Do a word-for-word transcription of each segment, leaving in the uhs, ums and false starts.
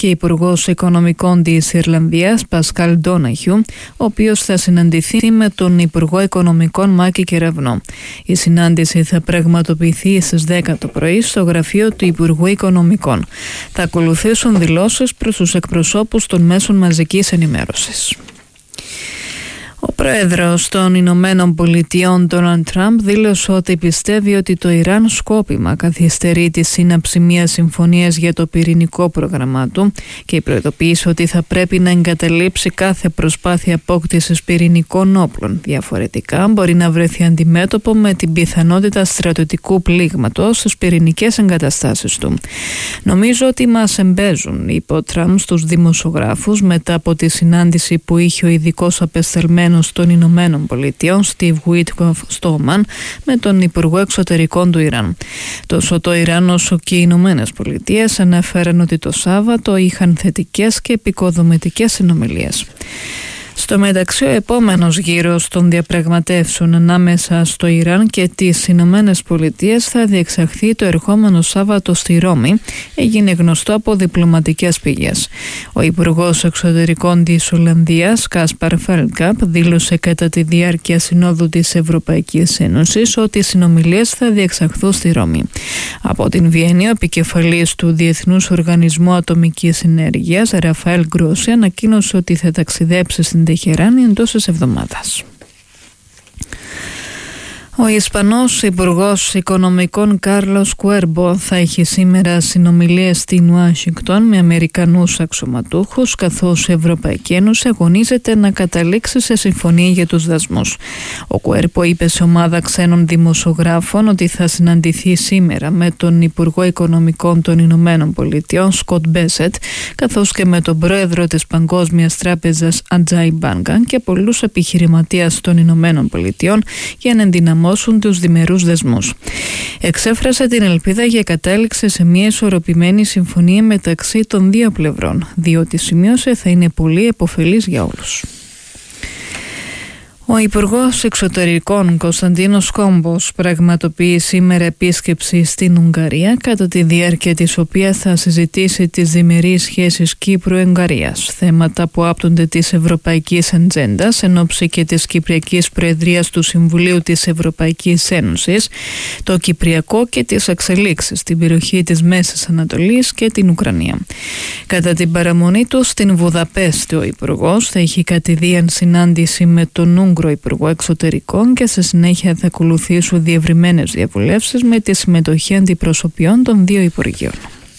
και Υπουργός Οικονομικών της Ιρλανδίας Πασκάλ Ντόναχιου, ο οποίος θα συναντηθεί με τον Υπουργό Οικονομικών Μάκη Κεραυνό. Η συνάντηση θα πραγματοποιηθεί στις δέκα το πρωί στο γραφείο του Υπουργού Οικονομικών. Θα ακολουθήσουν δηλώσεις προς τους εκπροσώπους των μέσων μαζικής ενημέρωσης. Ο πρόεδρος των Ηνωμένων Πολιτειών, Ντόναλντ Τραμπ, δήλωσε ότι πιστεύει ότι το Ιράν σκόπιμα καθυστερεί τη σύναψη μιας συμφωνίας για το πυρηνικό πρόγραμμά του και προειδοποίησε ότι θα πρέπει να εγκαταλείψει κάθε προσπάθεια απόκτησης πυρηνικών όπλων. Διαφορετικά, μπορεί να βρεθεί αντιμέτωπο με την πιθανότητα στρατιωτικού πλήγματος στις πυρηνικές εγκαταστάσεις του. «Νομίζω ότι μας εμπέζουν», είπε ο Τραμπ στους δημοσιογράφους μετά από τη συνάντηση που είχε ο ειδικός απεσταλμένος των Ηνωμένων Πολιτειών Στιβ Γουίτκοφ στο Ομάν με τον Υπουργό Εξωτερικών του Ιράν. Τόσο το Ιράν όσο και οι Ηνωμένες Πολιτείες ανέφεραν ότι το Σάββατο είχαν θετικές και επικοδομητικές συνομιλίες. Στο μεταξύ, ο επόμενος γύρος των διαπραγματεύσεων ανάμεσα στο Ιράν και τις Ηνωμένες Πολιτείες θα διεξαχθεί το ερχόμενο Σάββατο στη Ρώμη, έγινε γνωστό από διπλωματικές πηγές. Ο Υπουργός Εξωτερικών της Ολλανδίας, Κάσπαρ Φέλτκαπ, δήλωσε κατά τη διάρκεια συνόδου της Ευρωπαϊκής Ένωσης ότι οι συνομιλίες θα διεξαχθούν στη Ρώμη. Από την Βιέννη, ο επικεφαλής του Διεθνούς Οργανισμού Ατομικής Ενέργειας, Ραφαέλ Γκρόσι, ανακοίνωσε ότι θα ταξιδέψει στην Τεχεράνη εντός της εβδομάδας. Ο Ισπανός Υπουργός Οικονομικών Κάρλος Κουέρμπο θα έχει σήμερα συνομιλίες στην Ουάσιγκτον με Αμερικανούς αξιωματούχους, καθώς η Ευρωπαϊκή Ένωση αγωνίζεται να καταλήξει σε συμφωνία για τους δασμούς. Ο Κουέρμπο είπε σε ομάδα ξένων δημοσιογράφων ότι θα συναντηθεί σήμερα με τον Υπουργό Οικονομικών των Ηνωμένων Πολιτειών Σκοτ Μπέσετ, καθώς και με τον πρόεδρο της Παγκόσμιας Τράπεζας Ατζάι Μπάνκα και πολλούς επιχειρηματίες των Ηνωμένων Πολιτειών για να ενδυναμώσουν τους διμερούς δεσμούς. Εξέφρασε την ελπίδα για κατάληξη σε μια ισορροπημένη συμφωνία μεταξύ των δύο πλευρών, διότι σημείωσε θα είναι πολύ επωφελής για όλους. Ο Υπουργός Εξωτερικών Κωνσταντίνος Κόμπος πραγματοποιεί σήμερα επίσκεψη στην Ουγγαρία, κατά τη διάρκεια της οποίας θα συζητήσει τις διμερείς σχέσεις Κύπρου-Ουγγαρίας, θέματα που άπτονται της Ευρωπαϊκής Ατζέντας εν ώψη και της Κυπριακής Προεδρίας του Συμβουλίου της Ευρωπαϊκής Ένωσης, το Κυπριακό και τις εξελίξεις στην περιοχή της Μέσης Ανατολής και την Ουκρανία. Κατά την παραμονή του στην Βουδαπέστη, ο Υπουργός θα έχει κατηδίαν συνάντηση με τον Ούγγρο Υπουργό Εξωτερικών και σε συνέχεια θα ακολουθήσουν διευρυμένες διαβουλεύσεις με τη συμμετοχή αντιπροσωπιών των δύο Υπουργείων.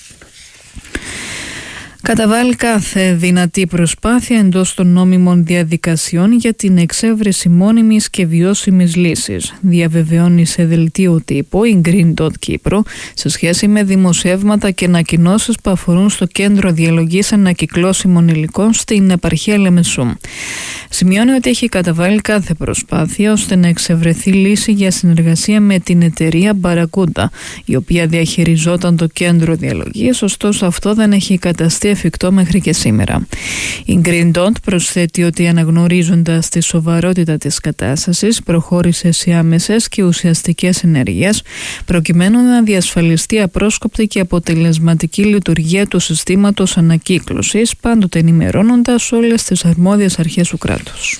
Καταβάλει κάθε δυνατή προσπάθεια εντός των νόμιμων διαδικασιών για την εξέβρεση μόνιμης και βιώσιμης λύσης, διαβεβαιώνει σε δελτίο τύπου η Green Dot Κύπρο σε σχέση με δημοσιεύματα και ανακοινώσεις που αφορούν στο Κέντρο Διαλογής Ανακυκλώσιμων Υλικών στην επαρχία Λεμεσού. Σημειώνει ότι έχει καταβάλει κάθε προσπάθεια ώστε να εξευρεθεί λύση για συνεργασία με την εταιρεία Μπαρακούντα, η οποία διαχειριζόταν το Κέντρο Διαλογής, ωστόσο αυτό δεν έχει καταστεί εφικτό μέχρι και σήμερα. Η Green Dot προσθέτει ότι αναγνωρίζοντας τη σοβαρότητα της κατάστασης προχώρησε σε άμεσες και ουσιαστικές ενέργειες προκειμένου να διασφαλιστεί απρόσκοπτη και αποτελεσματική λειτουργία του συστήματος ανακύκλωσης, πάντοτε ενημερώνοντας όλες τις αρμόδιες αρχές του κράτους.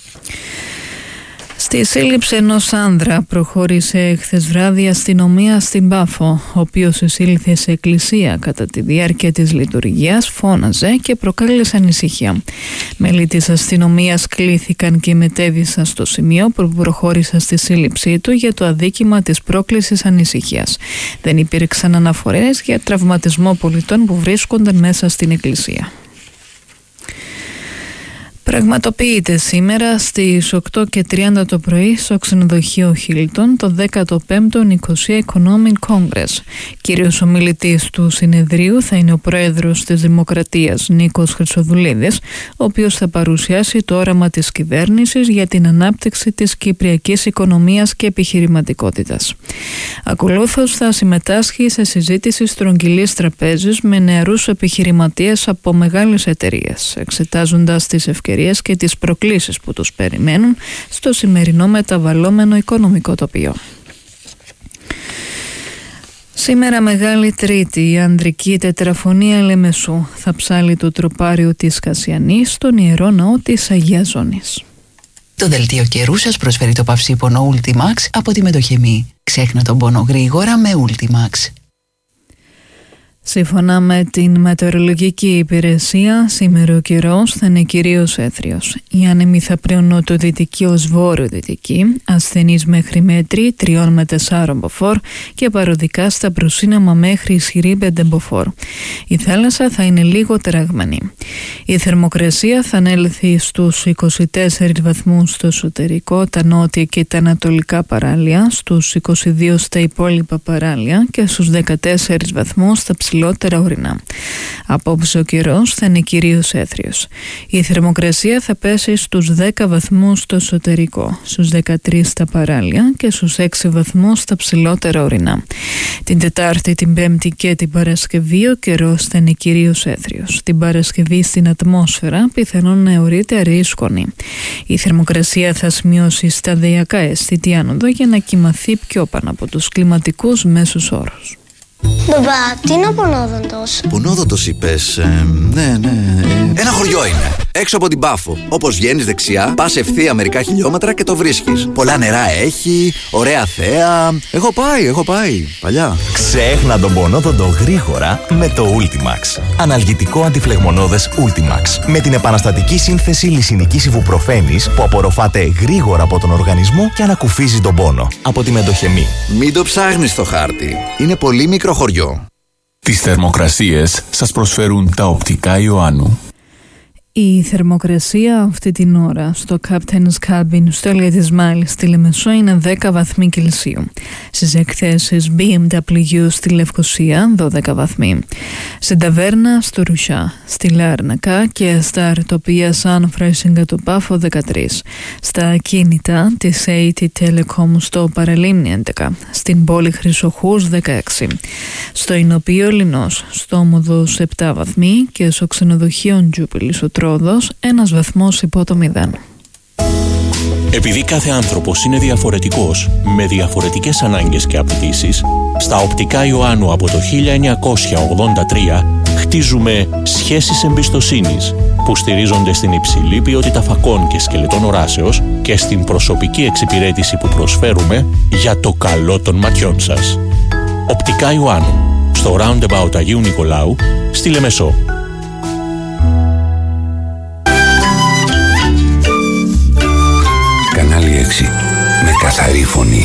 Στη σύλληψη ενός άνδρα προχώρησε χθες βράδυ η αστυνομία στην Πάφο, ο οποίος εισήλθε σε εκκλησία κατά τη διάρκεια της λειτουργίας, φώναζε και προκάλεσε ανησυχία. Μέλη της αστυνομίας κλήθηκαν και μετέβησαν στο σημείο που προχώρησε στη σύλληψή του για το αδίκημα της πρόκλησης ανησυχίας. Δεν υπήρξαν αναφορές για τραυματισμό πολιτών που βρίσκονταν μέσα στην εκκλησία. Πραγματοποιείται σήμερα στις οκτώ και τριάντα το πρωί στο ξενοδοχείο Χίλτον το δέκατο πέμπτο Νικοσία Economic Congress. Κύριος ομιλητής του συνεδρίου θα είναι ο πρόεδρος της Δημοκρατίας Νίκος Χρυσοδουλίδης, ο οποίος θα παρουσιάσει το όραμα της κυβέρνησης για την ανάπτυξη της κυπριακής οικονομίας και επιχειρηματικότητας. Ακολούθως θα συμμετάσχει σε συζήτηση στρογγυλής τραπέζης με νεαρούς επιχειρηματίες από μεγάλες εταιρείες, εξετάζοντας τις ευκαιρίες και τις προκλήσεις που τους περιμένουν στο σημερινό μεταβαλλόμενο οικονομικό τοπίο. Σήμερα Μεγάλη Τρίτη, η ανδρική τετραφωνία Λεμεσού θα ψάλει το τροπάριο της Κασιανής στον Ιερό Ναό της Αγίας Ζώνης. Το δελτίο καιρού σας προσφέρει το παυσίπονο Ultimax από τη Μετοχεμή. Ξέχνα τον πόνο γρήγορα με Ultimax. Σύμφωνα με την μετεωρολογική υπηρεσία, σήμερα ο καιρός θα είναι κυρίως έθριος. Οι άνεμοι θα πλέουν νοτιοδυτική ως βόρειο-δυτική, ασθενείς μέχρι μέτρη τριών με τεσσάρων μποφόρ και παροδικά στα προσύναμα μέχρι ισχυρή πέντε μποφόρ. Η θάλασσα θα είναι λίγο τεραγμένη. Η θερμοκρασία θα ανέλθει στους είκοσι τέσσερις βαθμούς στο εσωτερικό, τα νότια και τα ανατολικά παράλια, στους είκοσι δύο στα υπόλοιπα παράλια και στους δεκατέσσερις βαθμούς στα ψηλότερα ορεινά. Απόψε ο καιρός θα είναι κυρίως έθριος. Η θερμοκρασία θα πέσει στους δέκα βαθμούς στο εσωτερικό, στους δεκατρείς στα παράλια και στους έξι βαθμούς στα ψηλότερα ορεινά. Την Τετάρτη, την Πέμπτη και την Παρασκευή ο καιρός θα είναι κυρίως έθριος. Την Παρασκευή στην ατμόσφαιρα πιθανόν να αιωρείται αρισκονή. Η θερμοκρασία θα σημειώσει σταδιακά αισθητή άνοδο για να κυμαθεί πιο πάνω από τους κλιματικούς μέσους όρους. Μπαμπά, τι είναι ο Πονόδοντος? Πονόδοντος είπες, ε, ναι, ναι. Ε. Ένα χωριό είναι, έξω από την Πάφο. Όπως βγαίνεις δεξιά, πας ευθεία μερικά χιλιόμετρα και το βρίσκεις. Πολλά νερά έχει, ωραία θέα. Έχω πάει, έχω πάει, παλιά. Ξέχνα τον Πονόδοντο γρήγορα με το Ultimax. Αναλγητικό αντιφλεγμονώδες Ultimax. Με την επαναστατική σύνθεση λυσινικής ιβουπροφένης που απορροφάται γρήγορα από τον οργανισμό και ανακουφίζει τον πόνο. Από τη Μετοχεμή. Μην το ψάχνεις στο χάρτη. Είναι πολύ μικρό χωριό. Τις θερμοκρασίες σας προσφέρουν τα οπτικά Ιωάννου. Η θερμοκρασία αυτή την ώρα στο Captain's Cabin στο Ελία Μάλης στη Λεμεσό είναι δέκα βαθμοί Κελσίου. Στις εκθέσεις μπι εμ ντάμπλιου στη Λευκοσία δώδεκα βαθμοί. Στην Ταβέρνα στο Ρουσιά, στη Λάρνακα και στα Αρτοπία Σαν Φρέσιγκα το Πάφο δεκατρείς. Στα ακίνητα της έι τι Telecom στο Παραλίμνη έντεκα. Στην πόλη Χρυσοχούς δεκαέξι. Στο Ινοπείο Λινός, στο Όμοδος επτά βαθμοί και στο ξενοδοχείο Τζούπιλης ο Τρόδος ένας βαθμός υπό το μηδέν. Επειδή κάθε άνθρωπος είναι διαφορετικός, με διαφορετικές ανάγκες και απαιτήσεις, στα οπτικά Ιωάννου από το χίλια εννιακόσια ογδόντα τρία χτίζουμε σχέσεις εμπιστοσύνης που στηρίζονται στην υψηλή ποιότητα φακών και σκελετών οράσεως και στην προσωπική εξυπηρέτηση που προσφέρουμε για το καλό των ματιών σας. Οπτικά Ιωάννου, στο Roundabout Αγίου Νικολάου, στη Λεμεσό. Κανάλι έξι, με καθαρή φωνή.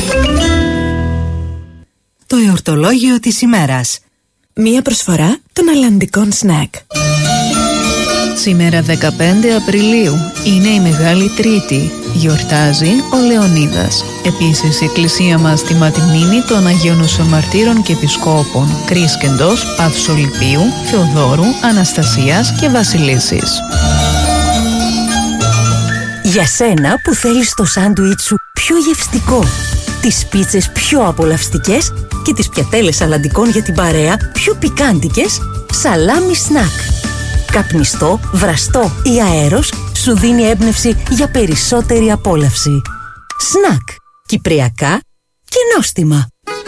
Το εορτολόγιο της ημέρας. Μία προσφορά των αλλαντικών σνακ. Σήμερα δεκαπέντε Απριλίου είναι η Μεγάλη Τρίτη. Γιορτάζει ο Λεωνίδας. Επίσης η εκκλησία μας τιμά τη μνήμη των Αγίων Νοσομαρτήρων και Επισκόπων Κρίσκεντος, Παυσολυπίου, Θεοδόρου, Αναστασίας και Βασιλίσσης. Για σένα που θέλεις το σάντουιτ σου πιο γευστικό, τις πίτσες πιο απολαυστικές και τις πιατέλες αλλαντικών για την παρέα πιο πικάντικες, Σαλάμι Σνακ. Καπνιστό, βραστό ή αέρος σου δίνει έμπνευση για περισσότερη απόλαυση. Σνακ. Κυπριακά και νόστιμα.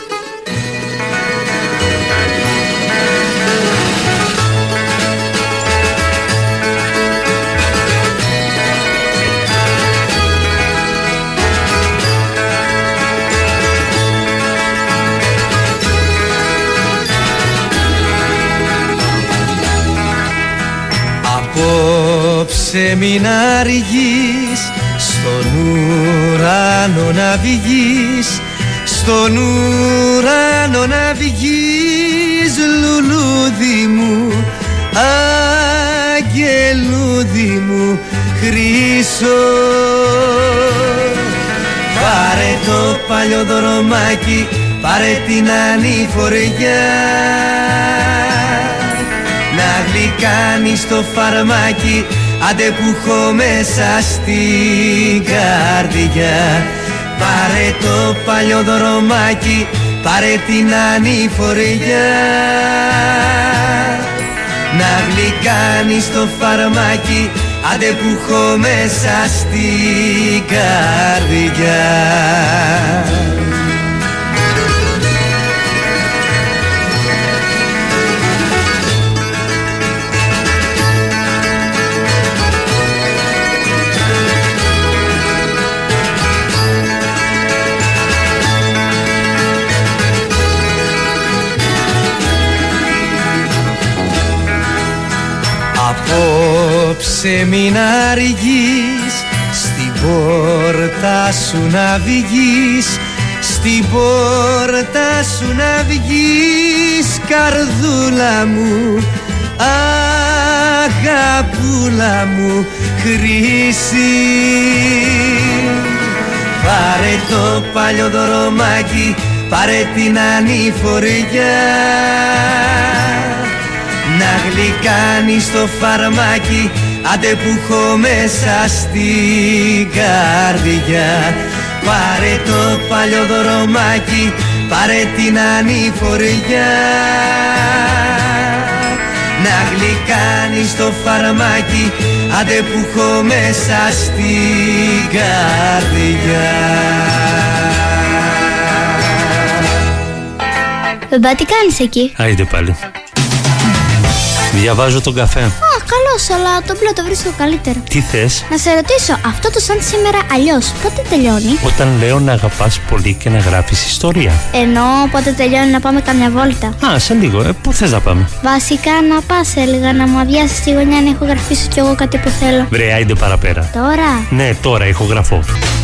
Απόψε μην αργείς, στον ουρανό να βγεις, στον ουρανό να βγεις, λουλούδι μου, αγγελούδι μου χρυσό. Πάρε το παλιό δρομάκι, πάρε την ανηφοριά, να γλυκάνεις το φαρμάκι, άντε που έχω μέσα στην καρδιά. Πάρε το παλιό δρομάκι, πάρε την ανηφοριά, να γλυκάνεις το φαρμάκι, άντε που έχω μέσα στην καρδιά. Απόψε μην αργείς, στην πόρτα σου να βγεις, στην πόρτα σου να βγεις, καρδούλα μου, αγαπούλα μου χρυσή. Πάρε το παλιό δωρομάκι, πάρε την ανηφοριά, να γλυκάνεις το φαρμάκι, άντε που έχω μέσα στην καρδιά. Πάρε το παλιό δωρομάκι, πάρε την ανηφοριά, να γλυκάνεις το φαρμάκι, άντε που έχω μέσα στην καρδιά. Μπαμπά, τι κάνεις εκεί? Άιντε πάλι. Διαβάζω τον καφέ. Α, καλώς, αλλά το μπλε το βρίσκω καλύτερο. Τι θες? Να σε ρωτήσω, αυτό το σαν σήμερα αλλιώς, πότε τελειώνει? Όταν λέω να αγαπάς πολύ και να γράφεις ιστορία. Ενώ πότε τελειώνει να πάμε καμιά βόλτα? Α, σε λίγο. Ε, πού θες να πάμε? Βασικά να πας, έλεγα, να μου αδειάσεις τη γωνιά να ηχογραφήσω κι εγώ κάτι που θέλω. Βρε, άιντε παραπέρα. Τώρα? Ναι, τώρα ηχογραφώ.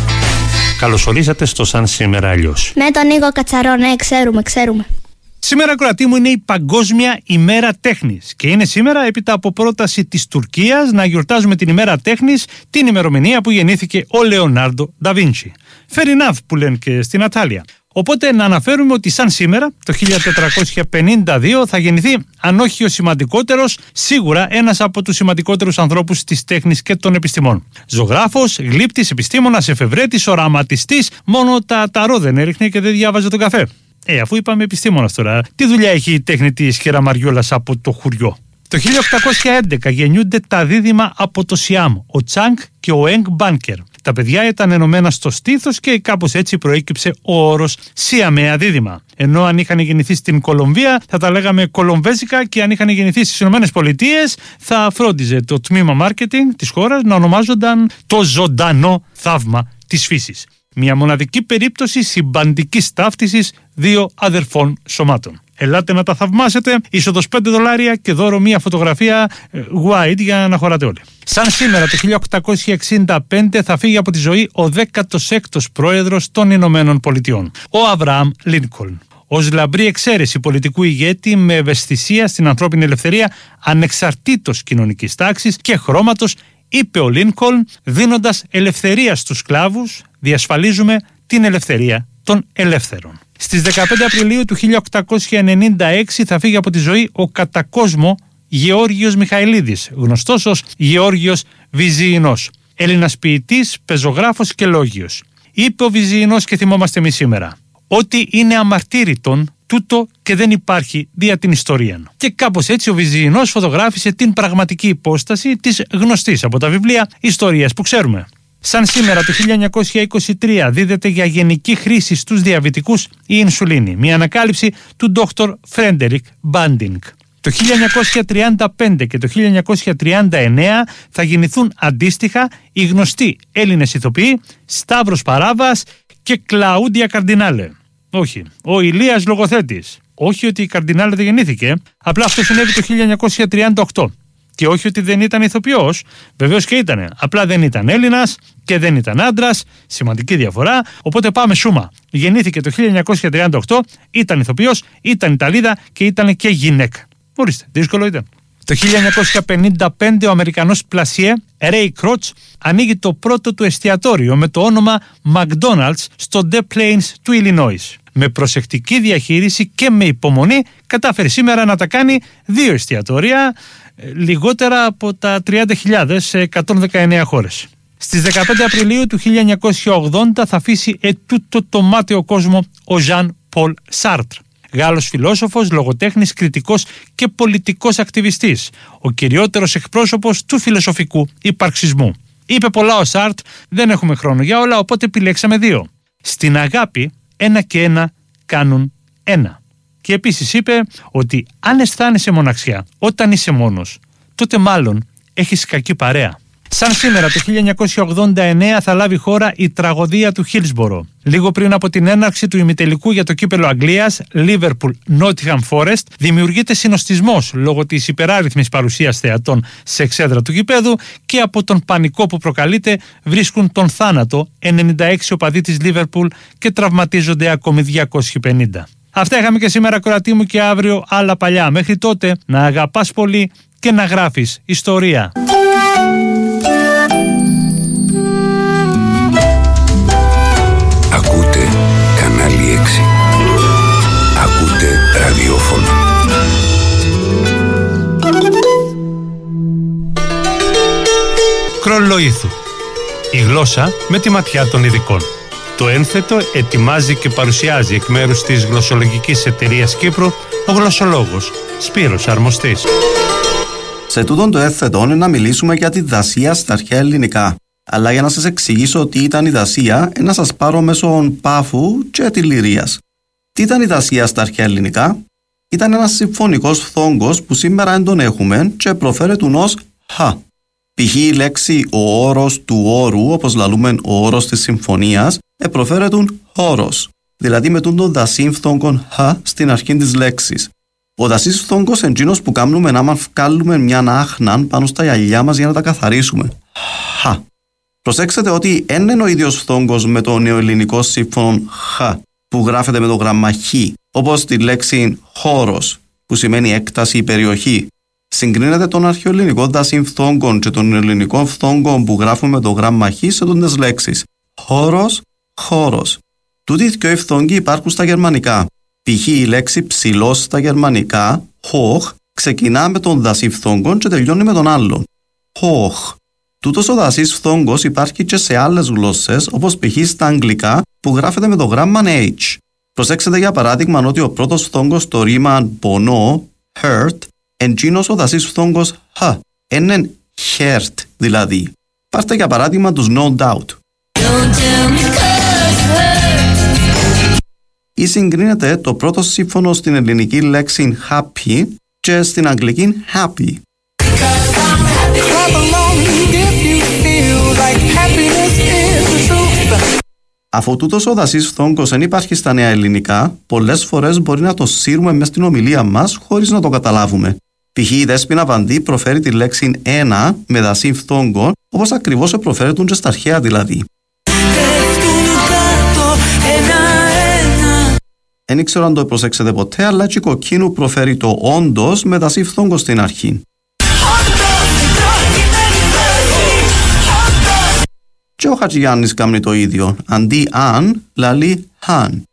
Καλωσορίσατε στο σαν σήμερα αλλιώς. Με τον Νίκο Κατσαρό, ναι, ξέρουμε, ξέρουμε. Σήμερα, κροατή μου, είναι η Παγκόσμια ημέρα τέχνης και είναι σήμερα έπειτα από πρόταση της Τουρκίας να γιορτάζουμε την ημέρα τέχνης την ημερομηνία που γεννήθηκε ο Λεωνάρντο Νταβίντσι. Fair enough που λένε και στην Ατάλια. Οπότε να αναφέρουμε ότι σαν σήμερα, το χίλια τετρακόσια πενήντα δύο, θα γεννηθεί, αν όχι ο σημαντικότερος, σίγουρα ένας από τους σημαντικότερους ανθρώπους της τέχνης και των επιστημών. Ζωγράφος, γλύπτης, επιστήμονας, εφευρέτης, οραματιστής, μόνο τα ταρό δεν έριχνε και δεν διάβαζε τον καφέ. Ε, αφού είπαμε επιστήμονας τώρα, τι δουλειά έχει η τέχνη της Κεραμαριόλας από το χουριό? Το χίλια οκτακόσια έντεκα γεννιούνται τα δίδυμα από το Σιάμ, ο Τσάνγκ και ο Εγγ Μπάνκερ. Τα παιδιά ήταν ενωμένα στο στήθος και κάπως έτσι προέκυψε ο όρος Σιαμαία δίδυμα. Ενώ αν είχαν γεννηθεί στην Κολομβία θα τα λέγαμε κολομβέζικα, και αν είχαν γεννηθεί στις Ηνωμένες Πολιτείες θα φρόντιζε το τμήμα μάρκετινγκ της χώρας να ονομάζονταν το ζωντανό θαύμα της φύσης. Μια μοναδική περίπτωση συμπαντικής ταύτισης δύο αδερφών σωμάτων. Ελάτε να τα θαυμάσετε, είσοδος πέντε δολάρια και δώρο μια φωτογραφία ε, wide για να χωράτε όλοι. Σαν σήμερα το χίλια οκτακόσια εξήντα πέντε θα φύγει από τη ζωή ο δέκατος έκτος πρόεδρος των Ηνωμένων Πολιτειών, ο Αβραάμ Λίνκολν. Ως λαμπρή εξαίρεση πολιτικού ηγέτη με ευαισθησία στην ανθρώπινη ελευθερία ανεξαρτήτως κοινωνικής τάξης και χρώματος, είπε ο Λίνκολν, δίνοντας ελευθερία στους σκλάβους, διασφαλίζουμε την ελευθερία των ελεύθερων. Στις δεκαπέντε Απριλίου του χίλια οκτακόσια ενενήντα έξι θα φύγει από τη ζωή ο κατά κόσμο Γεώργιος Μιχαηλίδης, γνωστός ως Γεώργιος Βυζιεινός, Έλληνας ποιητής, πεζογράφος και λόγιος. Είπε ο Βυζιεινός και θυμόμαστε εμείς σήμερα, ότι είναι αμαρτύρητον τούτο και δεν υπάρχει δια την ιστορία. Και κάπως έτσι ο Βυζιεινός φωτογράφησε την πραγματική υπόσταση της γνωστής από τα βιβλία ιστορίας που ξέρουμε. Σαν σήμερα το χίλια εννιακόσια είκοσι τρία δίδεται για γενική χρήση στους διαβητικούς η ινσουλίνη, μια ανακάλυψη του ντόκτορ Φρέντερικ Μπάντινγκ. Το χίλια εννιακόσια τριάντα πέντε και το χίλια εννιακόσια τριάντα εννέα θα γεννηθούν αντίστοιχα οι γνωστοί Έλληνες ηθοποιοί Σταύρος Παράβας και Κλαούντια Καρντινάλε. Όχι, ο Ηλίας Λογοθέτης. Όχι ότι η Καρντινάλε δεν γεννήθηκε, απλά αυτό συνέβη το χίλια εννιακόσια τριάντα οκτώ. Και όχι ότι δεν ήταν ηθοποιός, βεβαίως και ήτανε. Απλά δεν ήταν Έλληνας και δεν ήταν άντρας, σημαντική διαφορά. Οπότε πάμε σούμα. Γεννήθηκε το χίλια εννιακόσια τριάντα οκτώ, ήταν ηθοποιός, ήταν Ιταλίδα και ήταν και γυναίκα. Ορίστε, δύσκολο ήταν. Το χίλια εννιακόσια πενήντα πέντε ο Αμερικανός πλασιέ Ray Kroc ανοίγει το πρώτο του εστιατόριο με το όνομα McDonald's στο Des Plaines του Illinois. Με προσεκτική διαχείριση και με υπομονή κατάφερε σήμερα να τα κάνει δύο εστιατόρια, λιγότερα από τα τριάντα χιλιάδες σε εκατόν δεκαεννέα χώρες. Στις δεκαπέντε Απριλίου του χίλια εννιακόσια ογδόντα θα αφήσει ετούτο το μάταιο κόσμο ο Ζαν Πολ Σάρτρ. Γάλλος φιλόσοφος, λογοτέχνης, κριτικός και πολιτικός ακτιβιστής, ο κυριότερος εκπρόσωπος του φιλοσοφικού υπαρξισμού. Είπε πολλά ο Σάρτ, δεν έχουμε χρόνο για όλα, οπότε επιλέξαμε δύο. Στην αγάπη, ένα και ένα κάνουν ένα. Και επίσης είπε ότι αν αισθάνεσαι μοναξιά όταν είσαι μόνος, τότε μάλλον έχεις κακή παρέα. Σαν σήμερα το χίλια εννιακόσια ογδόντα εννέα θα λάβει χώρα η τραγωδία του Χίλσμπορο. Λίγο πριν από την έναρξη του ημιτελικού για το κύπελλο Αγγλίας, Liverpool-Nottingham Forest, δημιουργείται συνοστισμός λόγω της υπεράριθμης παρουσίας θεατών σε εξέδρα του γηπέδου και από τον πανικό που προκαλείται βρίσκουν τον θάνατο ενενήντα έξι οπαδοί της Liverpool και τραυματίζονται ακόμη διακόσιοι πενήντα. Αυτά είχαμε και σήμερα, κορατή μου, και αύριο άλλα παλιά. Μέχρι τότε να αγαπάς πολύ και να γράφεις ιστορία. Ακούτε κανάλι έξι. Ακούτε ραδιόφωνο. Κρολοήθου. Η γλώσσα με τη ματιά των ειδικών. Το ένθετο ετοιμάζει και παρουσιάζει εκ μέρους της γλωσσολογικής εταιρείας Κύπρου ο γλωσσολόγος Σπύρος Αρμοστής. Σε τούτον το ένθετο είναι να μιλήσουμε για τη δασία στα αρχαία ελληνικά. Αλλά για να σας εξηγήσω τι ήταν η δασία, να σας πάρω μέσω Πάφου και Τιληρίας. Τι ήταν η δασία στα αρχαία ελληνικά? Ήταν ένας συμφωνικός φθόγκος που σήμερα δεν τον έχουμε και προφέρεται ως χ. Π.χ. η λέξη ο όρος του όρου, όπως λαλούμε ο όρος της συμφωνίας, προφέρεται χώρος, δηλαδή με τον δασίν φθόγκον χ στην αρχή της λέξης. Ο δασίς φθόγκος είναι εκείνος που κάνουμε να βγάλουμε μια άχναν πάνω στα γυαλιά μας για να τα καθαρίσουμε. Χ. Προσέξτε ότι δεν είναι ο ίδιος φθόγκος με το νεοελληνικό σύμφωνο χ, που γράφεται με το γράμμα χ, όπως τη λέξη χώρος, που σημαίνει έκταση ή περιοχή. Συγκρίνεται τον αρχαιοελληνικό δασίν φθόγκον και τον ελληνικό φθόγκον που γράφουμε με το γράμμα χ σε τούντες λέξεις. Χώρος, χώρος. Τούτοι οι δυο φθόγκοι υπάρχουν στα γερμανικά. Π.χ. η λέξη ψηλός στα γερμανικά, hoch, ξεκινά με τον δασί φθόγκον και τελειώνει με τον άλλον. Hoch. Τούτος ο δασίς φθόγκος υπάρχει και σε άλλες γλώσσες, όπως π.χ. στα αγγλικά που γράφεται με το γράμμα H. Προσέξτε για παράδειγμα ότι ο πρώτος φθόγκος στο ρήμα πονώ, hurt, εντζήνος ο δασίς φθόγκος χ, είναι hurt δηλαδή. Πάρτε για παράδειγμα τους No Doubt. Ή συγκρίνεται το πρώτο σύμφωνο στην ελληνική λέξη happy και στην αγγλική happy. Αφού τούτος ο δασίς φθόγκος δεν υπάρχει στα νέα ελληνικά, πολλές φορές μπορεί να το σύρουμε μες στην ομιλία μας χωρίς να το καταλάβουμε. Π.χ. η Δέσποινα Βαντή προφέρει τη λέξη ένα με δασί φθόγκο, όπως ακριβώς προφέρετουν και στα αρχαία δηλαδή. Δεν ήξερα αν το προσέξετε ποτέ, αλλά και η Κοκκίνου προφέρει το όντως με δασί φθόγκο στην αρχή. Και ο Χατζηγιάννης κάνει το ίδιο. Αντί αν, λαλεί χαν.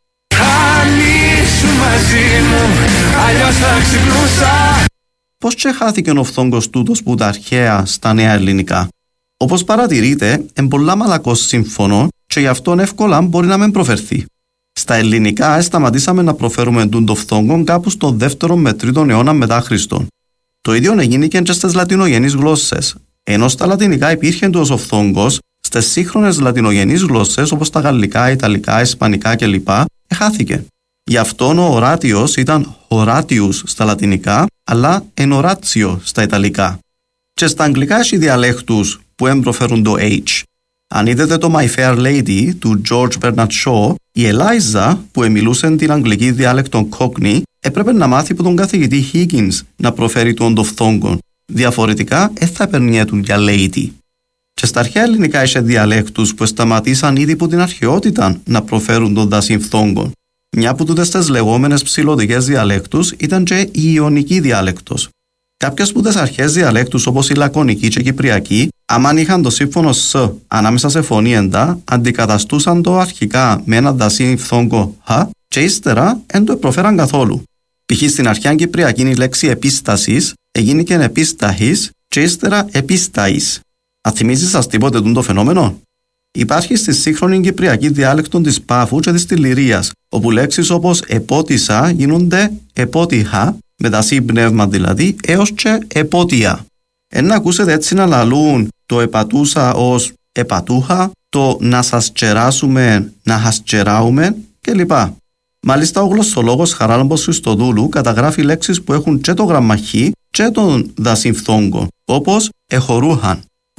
Πώς και χάθηκε ο φθόγκος τούτος που τα αρχαία στα νέα ελληνικά? Όπως παρατηρείτε, είναι πολλά μαλακός σύμφωνο και γι' αυτόν εύκολα μπορεί να μην προφερθεί. Στα ελληνικά σταματήσαμε να προφέρουμε τούτο φθόγκο κάπου στο δεύτερο με τρίτο αιώνα μετά Χριστόν. Το ίδιο έγινε και στις λατινογενείς γλώσσες. Ενώ στα λατινικά υπήρχε τόσο ο φθόγκος, στις σύγχρονες λατινογενείς γλώσσες όπως τα γαλλικά, ιταλικά, ισπανικά κλπ. Εχάθηκε. Γι' αυτόν ο οράτιος ήταν οράτιους στα λατινικά, αλλά εν οράτσιο στα ιταλικά. Και στα αγγλικά έχει διαλέκτους που εμπροφέρουν το H. Αν είδετε το My Fair Lady του George Bernard Shaw, η Ελάιζα που εμιλούσε την αγγλική διάλεκτο Cockney έπρεπε να μάθει από τον καθηγητή Higgins να προφέρει τον το φθόγκον. Διαφορετικά, δεν θα περνιέτουν για lady. Και στα αρχαία ελληνικά είχε διαλέκτους που σταματήσαν ήδη από την αρχαιότητα να προφέρουν τον δασί φθόγκον. Μια από τούτες τις λεγόμενες ψηλωτικές διαλέκτους ήταν και η Ιωνική διάλεκτος. Κάποιες από τις αρχαίες διαλέκτους όπως η Λακωνική και η Κυπριακή, άμα είχαν το σύμφωνο σ ανάμεσα σε φωνή εντά, αντικαταστούσαν το αρχικά με ένα δασί φθόγκο χ και ύστερα δεν το προφέραν καθόλου. Π.χ. στην αρχαία Κυπριακή η λέξη επίστασης έγινε και επίσταχης και ύστερα επίσταης. Αν θυμίζει σας τίποτε το φαινόμενο? Υπάρχει στη σύγχρονη Κυπριακή διάλεκτο της Πάφου και της Τιληρίας, όπου λέξεις όπως επότισα γίνονται επότιχα, με δασί πνεύμα δηλαδή, έως και επότια. Εν ακούσετε έτσι να λαλούν το επατούσα ως επατούχα, το να σας τσεράσουμε, να σας τσεράουμε κλπ. Μάλιστα ο γλωσσολόγος Χαράλαμπος Χριστοδούλου καταγράφει λέξεις που έχουν και το γραμμα χ και τον δασί φθόγκο, όπως εχωρούχαν, που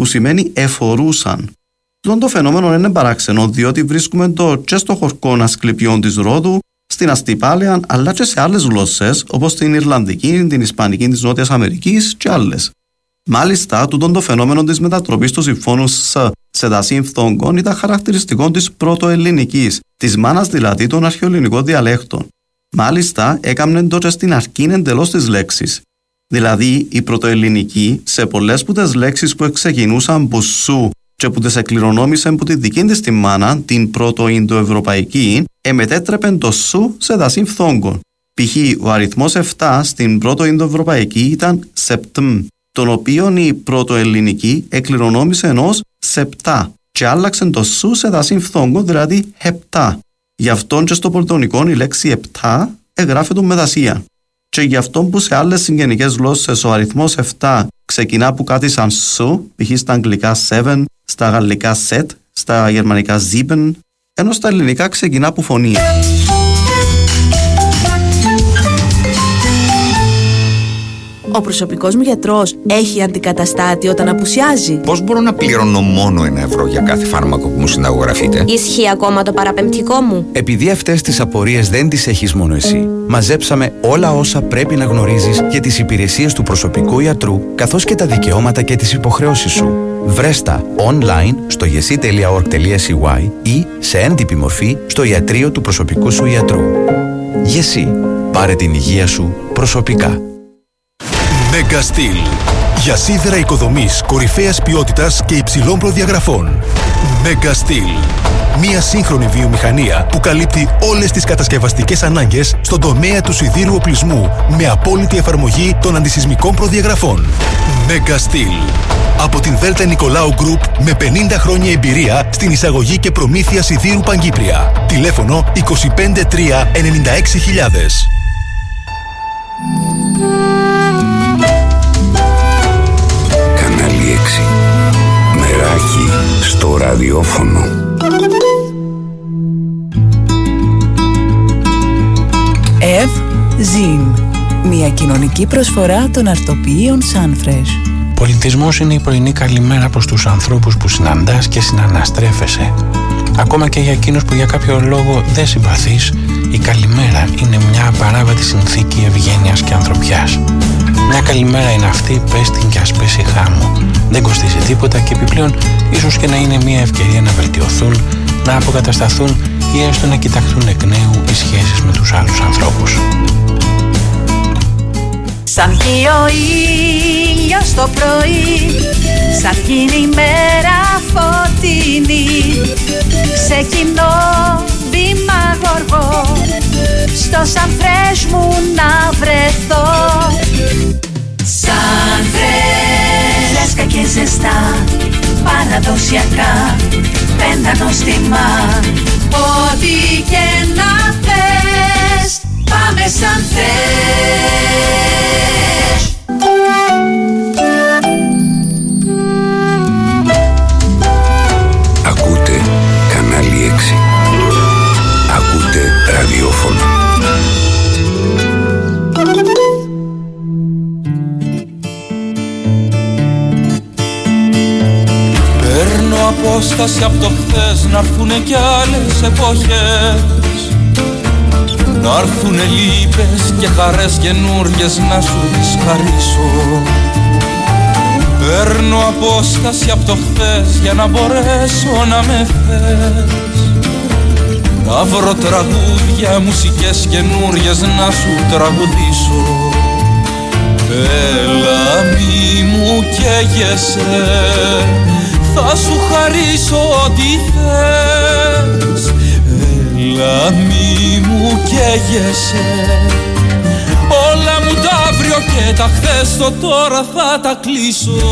που σημαίνει εφορούσαν. Αυτό το φαινόμενο είναι παράξενο, διότι βρίσκουμε το και στο χορκόν Ασκληπιών της Ρόδου, στην Αστυπάλαια, αλλά και σε άλλες γλώσσες, όπως την Ιρλανδική, την Ισπανική της Νότιας Αμερικής και άλλες. Μάλιστα, τούτο το φαινόμενο της μετατροπής του συμφώνου «σ» σε δασί φθόγκων ήταν χαρακτηριστικό της πρωτοελληνικής, της μάνας δηλαδή των αρχαιοελληνικών διαλέκτων. Μάλιστα, έκαμνε το και στην αρκήν εντελώς της λέξης. Δηλαδή, η πρωτοελληνική, σε πολλές που τις λέξεις που ξεκινούσαν που «σου» και που τις εκκληρονόμησε που τη δική της τη μάνα, την πρωτοϊντοευρωπαϊκή, εμετέτρεπε το «σου» σε δασί φθόγκων. Π.χ. ο αριθμός επτά στην πρωτοϊντοευρωπαϊκή ήταν «σεπτμ», τον οποίον η πρωτοελληνική εκκληρονόμησε ενός «σεπτά» και άλλαξε το «σου» σε δασί φθόγκων, δηλαδή «επτά». Γι' αυτόν και στο πορτογαλικό η λέξη «επτά» εγγράφεται με δασία. Και γι' αυτό που σε άλλες συγγενικές γλώσσες ο αριθμός επτά ξεκινά που κάτι σαν «σου», π.χ. στα αγγλικά «seven», στα γαλλικά «set», στα γερμανικά «sieben», ενώ στα ελληνικά ξεκινά από φωνή. Ο προσωπικός μου γιατρός έχει αντικαταστάτη όταν απουσιάζει. Πώς μπορώ να πληρώνω μόνο ένα ευρώ για κάθε φάρμακο που μου συνταγογραφείτε? Ισχύει ακόμα το παραπεμπτικό μου? Επειδή αυτές τις απορίες δεν τις έχεις μόνο εσύ, μαζέψαμε όλα όσα πρέπει να γνωρίζεις για τις υπηρεσίες του προσωπικού ιατρού, καθώς και τα δικαιώματα και τις υποχρεώσεις σου. Βρες τα online στο γεσί τελεία org τελεία cy ή σε έντυπη μορφή στο ιατρείο του προσωπικού σου ιατρού. Γεσί. Πάρε την υγεία σου προσωπικά. Mega Steel. Για σίδερα οικοδομής κορυφαίας ποιότητας και υψηλών προδιαγραφών. Mega Steel. Μια σύγχρονη βιομηχανία που καλύπτει όλες τις κατασκευαστικές ανάγκες στον τομέα του σιδήρου οπλισμού με απόλυτη εφαρμογή των αντισυσμικών προδιαγραφών. Mega Steel. Από την Δέλτα Νικολάου Group με πενήντα χρόνια εμπειρία στην εισαγωγή και προμήθεια σιδήρου Παγκύπρια. Τηλέφωνο είκοσι πέντε τρία ενενήντα έξι χιλιάδες. Κανάλι έξι. Μεράκι στο ραδιόφωνο. Ευ Ζιν. Μια κοινωνική προσφορά των αρτοποιείων Sunfresh. Πολιτισμός είναι η πρωινή καλημέρα προς τους ανθρώπους που συναντάς και συναναστρέφεσαι. Ακόμα και για εκείνους που για κάποιο λόγο δεν συμπαθείς, η καλημέρα είναι μια απαράβατη συνθήκη ευγένειας και ανθρωπιάς. Μια καλημέρα είναι αυτή, πες την κι ας πέσει χάμω. Δεν κοστίζει τίποτα και επιπλέον ίσως και να είναι μια ευκαιρία να βελτιωθούν, να αποκατασταθούν ή έστω να κοιταχτούν εκ νέου οι σχέσεις με τους άλλους ανθρώπους. Σαν βγει ο ήλιος το πρωί, σαν γίνει η μέρα φωτεινή, ξεκινώ βήμα γοργό, στο Sunfresh μου να βρεθώ. Sunfresh, φρέσκα και ζεστά, παραδοσιακά, πέντα νόστιμα, ό,τι και να θες, πάμε Sunfresh. Ακούτε κανάλι έξι. Ακούτε ραδιόφωνο. Παίρνω απόσταση από το χθες, να έρθουνε κι άλλες εποχές, να έρθουνε λύπες και χαρές καινούριες να σου τις χαρίσω. Παίρνω απόσταση από το χθες για να μπορέσω να με θες, να βρω τραγούδια, μουσικές καινούριες να σου τραγουδήσω. Έλα μη μου καίγεσαι, θα σου χαρίσω ό,τι θες. Έλα μη μου καίγεσαι, όλα μου τα αύριο και τα χθες, το τώρα θα τα κλείσω.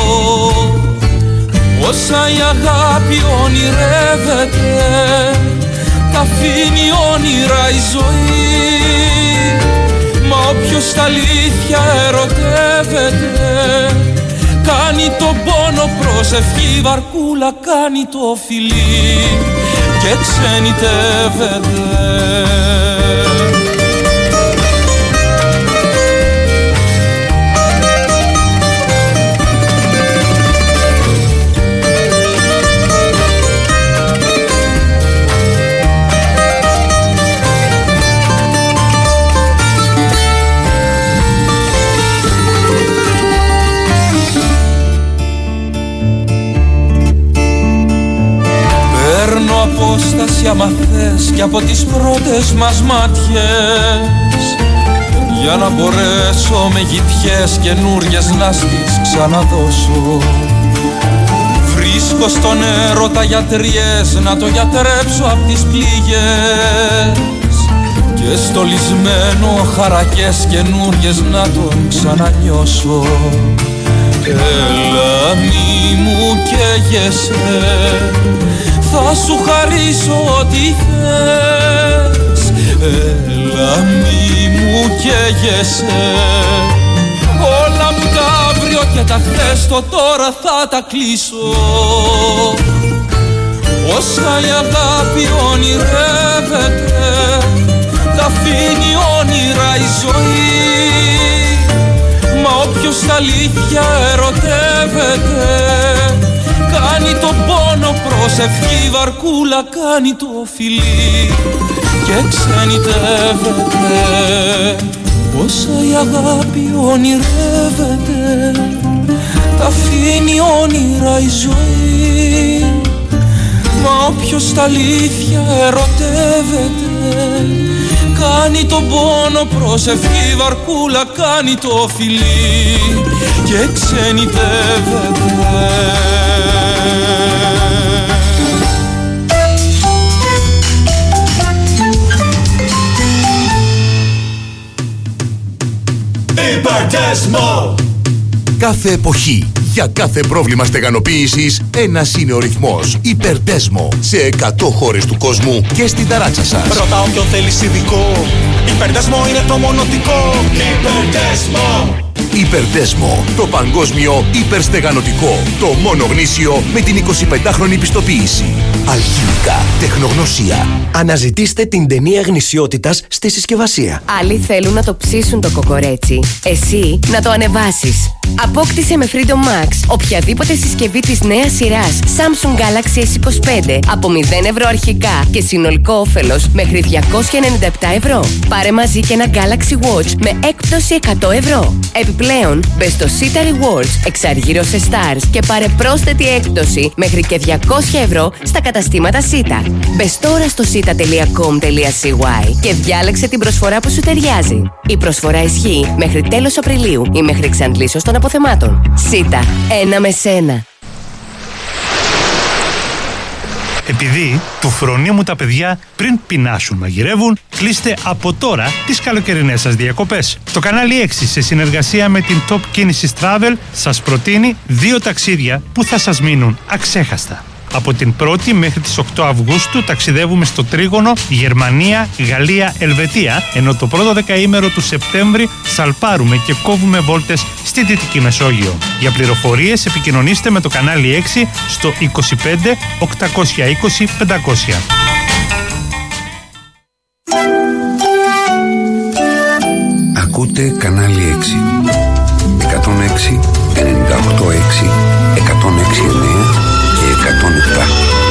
Όσα η αγάπη ονειρεύεται, τα αφήνει όνειρα η ζωή. Μα όποιος τα αλήθεια ερωτεύεται, κάνει τον πόνο προσευχή, βαρκούλα κάνει το φιλί και ξενιτεύεται. απόσταση άμα θες κι από τις πρώτες μας μάτιες, για να μπορέσω με γητιές καινούριες να στις ξαναδώσω. Βρίσκω στον έρωτα γιατριές να το γιατρέψω απ' τις πληγές και στολισμένο χαρακές καινούριες να τον ξανανιώσω. Έλα μη μου καίγεσαι, θα σου χαρίσω ό,τι θες. Έλα μη μου καίγεσαι, όλα μου τα αύριο και τα χθες το τώρα θα τα κλείσω. Όσα η αγάπη ονειρεύεται, τα αφήνει όνειρα η ζωή. Μα όποιος τα αλήθεια ερωτεύεται, κάνει τον πόνο προσευχή, βαρκούλα κάνει το φιλί και ξενιτεύεται. Όσα η αγάπη ονειρεύεται, τα αφήνει όνειρα η ζωή. Μα όποιος τα αλήθεια ερωτεύεται, κάνει τον πόνο προσευχή, βαρκούλα κάνει το φιλί και ξενιτεύεται. Υπερτέσμο! Κάθε εποχή, για κάθε πρόβλημα στεγανοποίησης, ένας είναι ο ρυθμός. Υπερτέσμο, σε εκατό χώρες του κόσμου και στην ταράτσα σας. Ρωτάω ποιον θέλεις ειδικό, Υπερτέσμο είναι το μονοτικό. Υπερτέσμο! Υπερτέσμο, το παγκόσμιο υπερστεγανωτικό. Το μόνο γνήσιο με την εικοσιπεντάχρονη πιστοποίηση. Αλχημικά, τεχνογνωσία. Αναζητήστε την ταινία γνησιότητας στη συσκευασία. Άλλοι θέλουν να το ψήσουν το κοκορέτσι, εσύ να το ανεβάσεις. Απόκτησε με Freedom Max οποιαδήποτε συσκευή της νέας σειράς Samsung Galaxy ες είκοσι πέντε από μηδέν ευρώ αρχικά και συνολικό όφελος μέχρι διακόσια ενενήντα επτά ευρώ. Πάρε μαζί και ένα Galaxy Watch με έκπτωση εκατό ευρώ. Επιπλέον, μπες στο Sita Rewards, εξαργύρωσε Stars και πάρε πρόσθετη έκπτωση μέχρι και διακόσια ευρώ στα καταστήματα Sita. Μπες τώρα στο sita τελεία com τελεία c y και διάλεξε την προσφορά που σου ταιριάζει. Η προσφορά ισχύει μέχρι τέλος Απριλίου ή μέχρι εξαντλήσεως των αποθεμάτων. Sita, ένα με σένα. Επειδή του φρονίου μου τα παιδιά πριν πεινάσουν μαγειρεύουν, κλείστε από τώρα τις καλοκαιρινές σας διακοπές. Το κανάλι έξι σε συνεργασία με την Top Κίνησης Travel σας προτείνει δύο ταξίδια που θα σας μείνουν αξέχαστα. Από την πρώτη μέχρι τις οκτώ Αυγούστου ταξιδεύουμε στο τρίγωνο Γερμανία, Γαλλία, Ελβετία, ενώ το πρώτο δεκαήμερο του Σεπτέμβρη σαλπάρουμε και κόβουμε βόλτες στη Δυτική Μεσόγειο. Για πληροφορίες επικοινωνήστε με το κανάλι έξι στο είκοσι πέντε οκτακόσια είκοσι πεντακόσια. Ακούτε κανάλι έξι. εκατόν έξι, ενενήντα οκτώ έξι, εκατόν έξι εννέα και εκατόν επτά.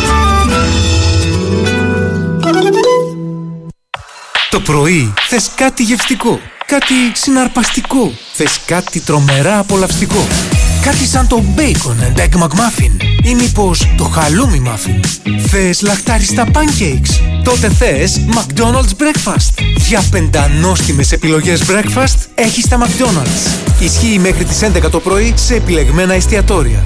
Το πρωί θες κάτι γευστικό, κάτι συναρπαστικό, θες κάτι τρομερά απολαυστικό. Κάτι σαν το Bacon and Egg McMuffin ή μήπως το χαλούμι muffin. Θες λαχτάριστα pancakes, τότε θες McDonald's Breakfast. Για πεντανόστιμες επιλογές breakfast έχεις τα McDonald's. Ισχύει μέχρι τις έντεκα το πρωί σε επιλεγμένα εστιατόρια.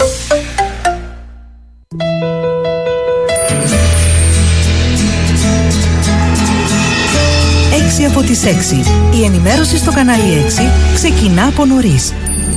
έξι από τις έξι. Η ενημέρωση στο κανάλι έξι ξεκινά από νωρίς.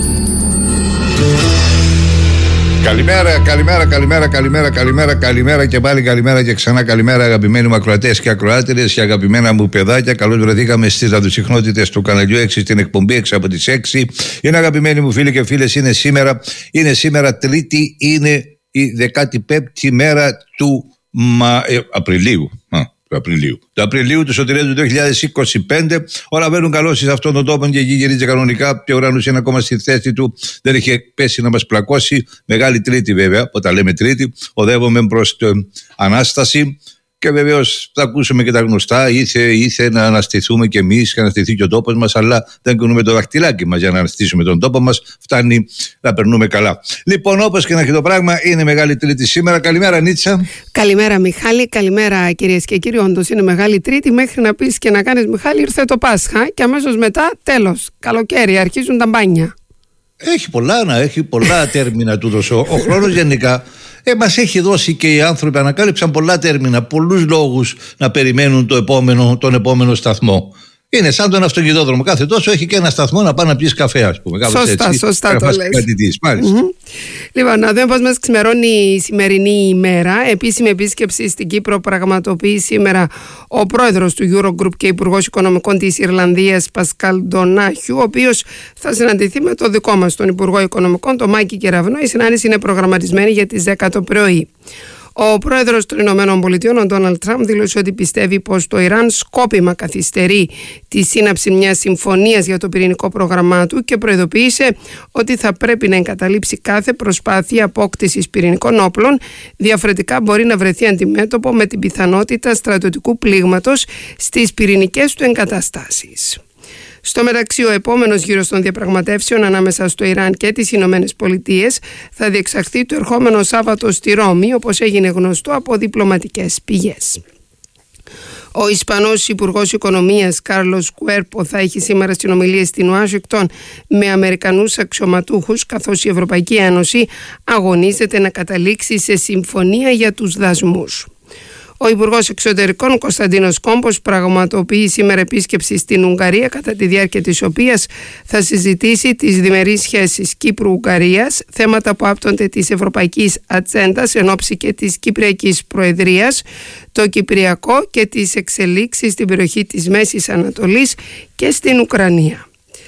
Καλημέρα, καλημέρα, καλημέρα, καλημέρα, καλημέρα, καλημέρα και πάλι καλημέρα και ξανά καλημέρα, αγαπημένοι μου ακροατές και ακροάτερες και αγαπημένα μου παιδάκια. Καλώς βρεθήκαμε στις ραδιοσυχνότητες του καναλιού έξι στην εκπομπή έξι από τις έξι. Είναι αγαπημένοι μου φίλοι και φίλες, είναι σήμερα, είναι σήμερα Τρίτη, είναι η δεκάτη πέμπτη μέρα του Μα... ε, Απριλίου. Α. Του Απριλίου. Του Απριλίου του Σωτηρίου του δύο χιλιάδες είκοσι πέντε. Όλα βαίνουν καλώς σε αυτόν τον τόπο και εκεί γυρίζει κανονικά. Και ο ουρανός είναι ακόμα στη θέση του. Δεν έχει πέσει να μας πλακώσει. Μεγάλη Τρίτη, βέβαια. Όταν λέμε Τρίτη, οδεύουμε προς την Ανάσταση. Και βεβαίως θα ακούσουμε και τα γνωστά. Ήθε, ήθε να αναστηθούμε κι εμείς και να αναστηθεί και ο τόπος μας, αλλά δεν κουνούμε το δαχτυλάκι μας για να αναστήσουμε τον τόπο μας. Φτάνει να περνούμε καλά. Λοιπόν, όπως και να έχει το πράγμα, είναι Μεγάλη Τρίτη σήμερα. Καλημέρα, Νίτσα. Καλημέρα, Μιχάλη. Καλημέρα, κυρίες και κύριοι. Όντως είναι Μεγάλη Τρίτη. Μέχρι να πεις και να κάνεις, Μιχάλη, ήρθε το Πάσχα και αμέσως μετά, τέλος. Καλοκαίρι, αρχίζουν τα μπάνια. Έχει πολλά, να έχει πολλά τέρμινα τούτος ο, ο χρόνος γενικά. Ε, μας έχει δώσει και οι άνθρωποι, ανακάλυψαν πολλά τέρμινα, πολλούς λόγους να περιμένουν το επόμενο, τον επόμενο σταθμό. Είναι σαν τον αυτοκινητόδρομο. Κάθε τόσο έχει και ένα σταθμό να πάει να πιεις καφέ, ας πούμε. Σωστά, έτσι, σωστά το λες. Mm-hmm. Λοιπόν, να δούμε πώς μας ξημερώνει η σημερινή ημέρα. Επίσημη επίσκεψη στην Κύπρο πραγματοποιεί σήμερα ο πρόεδρος του Eurogroup και υπουργός οικονομικών της Ιρλανδίας, Πασκάλ Ντονάχιου, ο οποίος θα συναντηθεί με το δικό μας, τον Υπουργό Οικονομικών, τον Μάκη Κεραυνό. Η συνάντηση είναι προγραμματισμένη για τις δέκα το πρωί. Ο πρόεδρος των Ηνωμένων Πολιτειών, ο Ντόναλντ Τραμπ, δήλωσε ότι πιστεύει πως το Ιράν σκόπιμα καθυστερεί τη σύναψη μιας συμφωνίας για το πυρηνικό πρόγραμμά του και προειδοποίησε ότι θα πρέπει να εγκαταλείψει κάθε προσπάθεια απόκτησης πυρηνικών όπλων, διαφορετικά μπορεί να βρεθεί αντιμέτωπο με την πιθανότητα στρατιωτικού πλήγματος στις πυρηνικές του εγκαταστάσεις. Στο μεταξύ, ο επόμενος γύρος των διαπραγματεύσεων ανάμεσα στο Ιράν και τις Ηνωμένες Πολιτείες θα διεξαχθεί το ερχόμενο Σάββατο στη Ρώμη, όπως έγινε γνωστό από διπλωματικές πηγές. Ο Ισπανός Υπουργός Οικονομίας Κάρλος Κουέρπο θα έχει σήμερα συνομιλίες στην Ουάσιγκτον με Αμερικανούς αξιωματούχους, καθώς η Ευρωπαϊκή Ένωση αγωνίζεται να καταλήξει σε συμφωνία για τους δασμούς. Ο Υπουργός Εξωτερικών Κωνσταντίνος Κόμπος πραγματοποιεί σήμερα επίσκεψη στην Ουγγαρία, κατά τη διάρκεια της οποίας θα συζητήσει τις διμερείς σχέσεις Κύπρου-Ουγγαρίας, θέματα που άπτονται της ευρωπαϊκής ατζέντας εν ώψη και της Κυπριακής Προεδρίας, το Κυπριακό και τις εξελίξεις στην περιοχή της Μέσης Ανατολής και στην Ουκρανία.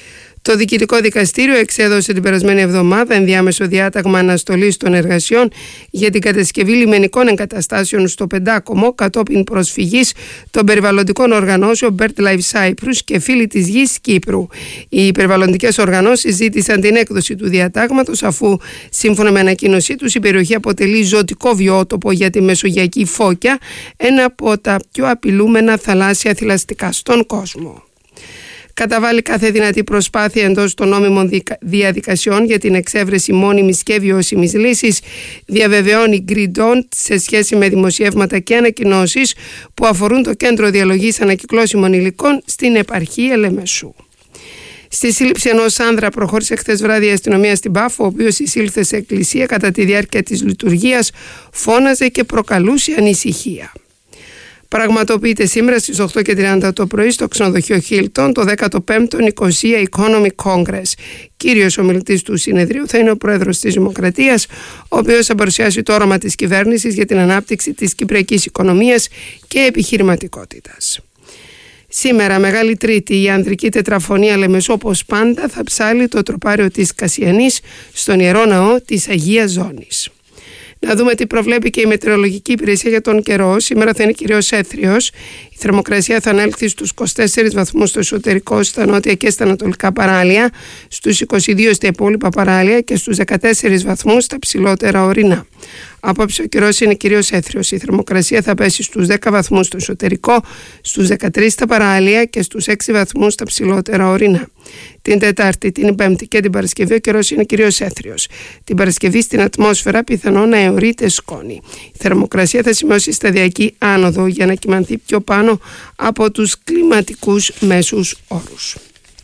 Το Διοικητικό Δικαστήριο εξέδωσε την περασμένη εβδομάδα ενδιάμεσο διάταγμα αναστολής των εργασιών για την κατασκευή λιμενικών εγκαταστάσεων στο Πεντάκομο κατόπιν προσφυγής των περιβαλλοντικών οργανώσεων BirdLife Cyprus και Φίλοι της Γης Κύπρου. Οι περιβαλλοντικές οργανώσεις ζήτησαν την έκδοση του διατάγματος, αφού σύμφωνα με ανακοίνωσή τους η περιοχή αποτελεί ζωτικό βιότοπο για τη μεσογειακή φώκια, ένα από τα πιο απειλούμενα θαλάσσια θηλαστικά στον κόσμο. Καταβάλει κάθε δυνατή προσπάθεια εντός των νόμιμων διαδικασιών για την εξέβρεση μόνιμης και βιώσιμης λύσης, διαβεβαιώνει Green σε σχέση με δημοσιεύματα και ανακοινώσεις που αφορούν το Κέντρο Διαλογής Ανακυκλώσιμων Υλικών στην επαρχία Λεμεσού. Στη σύλληψη ενός άνδρα προχώρησε χθες βράδυ η αστυνομία στην Πάφο, ο οποίος εισήλθε σε εκκλησία κατά τη διάρκεια της λειτουργίας, φώναζε και προκαλούσε ανησυχία. Πραγματοποιείται σήμερα στις οκτώ και τριάντα το πρωί στο ξενοδοχείο Hilton το δέκατο πέμπτο Νικοσία Economic Congress. Κύριος ομιλητής του συνεδρίου θα είναι ο πρόεδρος της Δημοκρατίας, ο οποίος θα παρουσιάσει το όραμα της κυβέρνησης για την ανάπτυξη της κυπριακής οικονομίας και επιχειρηματικότητας. Σήμερα, Μεγάλη Τρίτη, η ανδρική τετραφωνία Λεμεσού, όπως πάντα, θα ψάλει το τροπάριο της Κασιανής στον Ιερό Ναό της Αγίας Ζώνης. Να δούμε τι προβλέπει και η μετεωρολογική υπηρεσία για τον καιρό. Σήμερα θα είναι κυρίως έθριος. Η θερμοκρασία θα ανέλθει στους είκοσι τέσσερις βαθμούς στο εσωτερικό, στα νότια και στα ανατολικά παράλια, στους είκοσι δύο στα υπόλοιπα παράλια και στους δεκατέσσερις βαθμούς στα ψηλότερα ορεινά. Απόψε ο καιρός είναι κυρίως έθριος. Η θερμοκρασία θα πέσει στους δέκα βαθμούς στο εσωτερικό, στους δεκατρείς στα παράλια και στους έξι βαθμούς στα ψηλότερα ορεινά. Την Τετάρτη, την Πέμπτη και την Παρασκευή ο καιρός είναι κυρίως έθριος. Την Παρασκευή στην ατμόσφαιρα πιθανό να αιωρείται σκόνη. Η θερμοκρασία θα σημειώσει σταδιακή άνοδο για να κυμανθεί πιο πάνω από τους κλιματικούς μέσους όρους.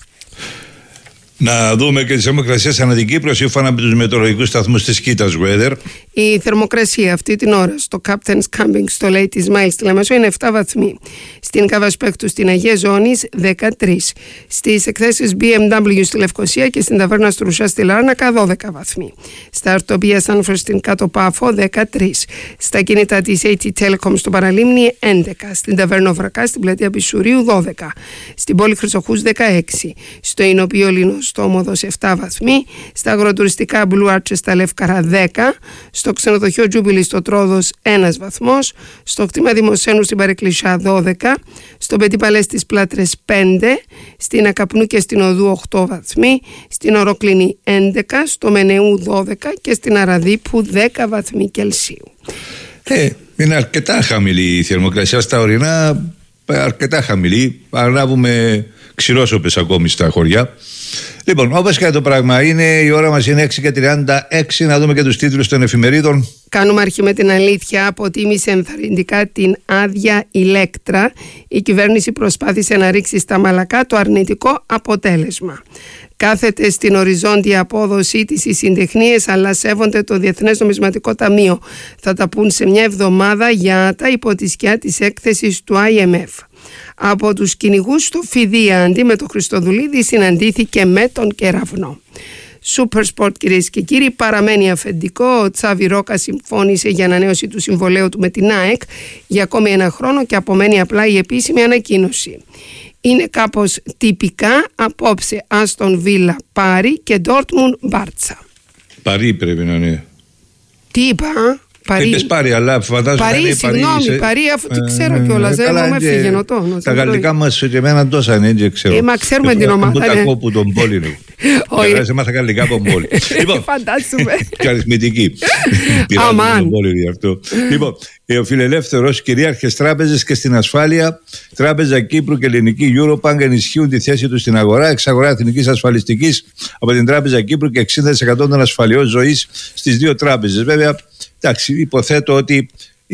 Να δούμε και τις θερμοκρασίες ανά την Κύπρο σύμφωνα με τους μετεωρολογικούς σταθμούς της Κίτας Weather. Η θερμοκρασία αυτή την ώρα στο Captain's Camping στο Ladies Mile στη Λεμεσό είναι επτά βαθμοί. Στην Καβασπέκτου στην Αγία Ζώνης δεκατρείς. Στις εκθέσεις μπι εμ ντάμπλιου στη Λευκοσία και στην Ταβέρνα Στρουσιά στη Λάρνακα δώδεκα βαθμοί. Στα Αρτοπία Σάνφερ στην Κάτω Πάφο δεκατρείς. Στα κινητά της έι τι Telecom στο Παραλίμνη έντεκα. Στην Ταβέρνα Βρακά στην Πλατεία Πισουρίου δώδεκα. Στην Πόλη Χρυσοχούς δεκαέξι. Στο Ινοπείο Λίνος στο Όμοδος επτά βαθμοί. Στα αγροτουριστικά Blue Arches στα Λεύκαρα δέκα. Στο ξενοδοχείο Τζούμπιλι στο Τρόδος ένας βαθμός, στο κτήμα Δημοσένου στην Παρεκκλησιά δώδεκα, στο Πετυπαλές στις Πλάτρες πέντε, στην Ακαπνού και στην Οδού οκτώ βαθμοί, στην Οροκλίνη έντεκα, στο Μενεού δώδεκα και στην Αραδίπου δέκα βαθμοί Κελσίου. Ε, Είναι αρκετά χαμηλή η θερμοκρασία στα ορεινά, αρκετά χαμηλή. Ανάβουμε ξηρόσωπες ακόμη στα χωριά. Λοιπόν, όπως και το πράγμα είναι, η ώρα μας είναι έξι και τριάντα έξι. Να δούμε και τους τίτλους των εφημερίδων. Κάνουμε αρχή με την αλήθεια. Αποτίμησε ενθαρρυντικά την άδεια Ηλέκτρα. Η κυβέρνηση προσπάθησε να ρίξει στα μαλακά το αρνητικό αποτέλεσμα. Κάθεται στην οριζόντια απόδοσή της οι συντεχνίες, αλλά σέβονται το Διεθνές Νομισματικό Ταμείο. Θα τα πούν σε μια εβδομάδα για τα υπό τη σκιά της έκθεσης του άι εμ εφ. Από τους κυνηγούς στο Φιδία, αντί με τον Χριστοδουλίδη, συναντήθηκε με τον Κεραυνό. Super Sport, κυρίες και κύριοι, παραμένει αφεντικό. Ο Τσάβη Ρόκα συμφώνησε για ανανέωση του συμβολαίου του με την ΑΕΚ για ακόμη ένα χρόνο και απομένει απλά η επίσημη ανακοίνωση. Είναι κάπως τυπικά απόψε Άστον Βίλα Πάρη και Ντόρτμουντ Μπάρτσα. Παρί πρέπει να είναι. Τι είπα, Παρί. Είπες Πάρη, αλλά φαντάζομαι Παρί, είναι συγγνώμη, σε... Παρί, αφού τι ξέρω κιόλας, δεν μου έφυγε νοτό. Τα γαλλικά μας και εμένα τόσα είναι, δεν ξέρω. Ε, μα ξέρουμε την ομάδα. Που τα κόπου τον πόλη είναι. Όχι. Σε μάθα γαλλικά από τον πόλη. Λοιπόν, φαντάζομαι. Και αριθμητική. Πειράζουμε τον πόλη γι' αυτό. Λοιπόν, ο φιλελεύθερος, κυρίαρχες τράπεζες και στην ασφάλεια, Τράπεζα Κύπρου και Ελληνική Eurobank ενισχύουν τη θέση του στην αγορά, εξαγορά εθνικής ασφαλιστικής από την Τράπεζα Κύπρου και εξήντα τοις εκατό των ασφαλιών ζωής στις δύο τράπεζες. Βέβαια, εντάξει, υποθέτω ότι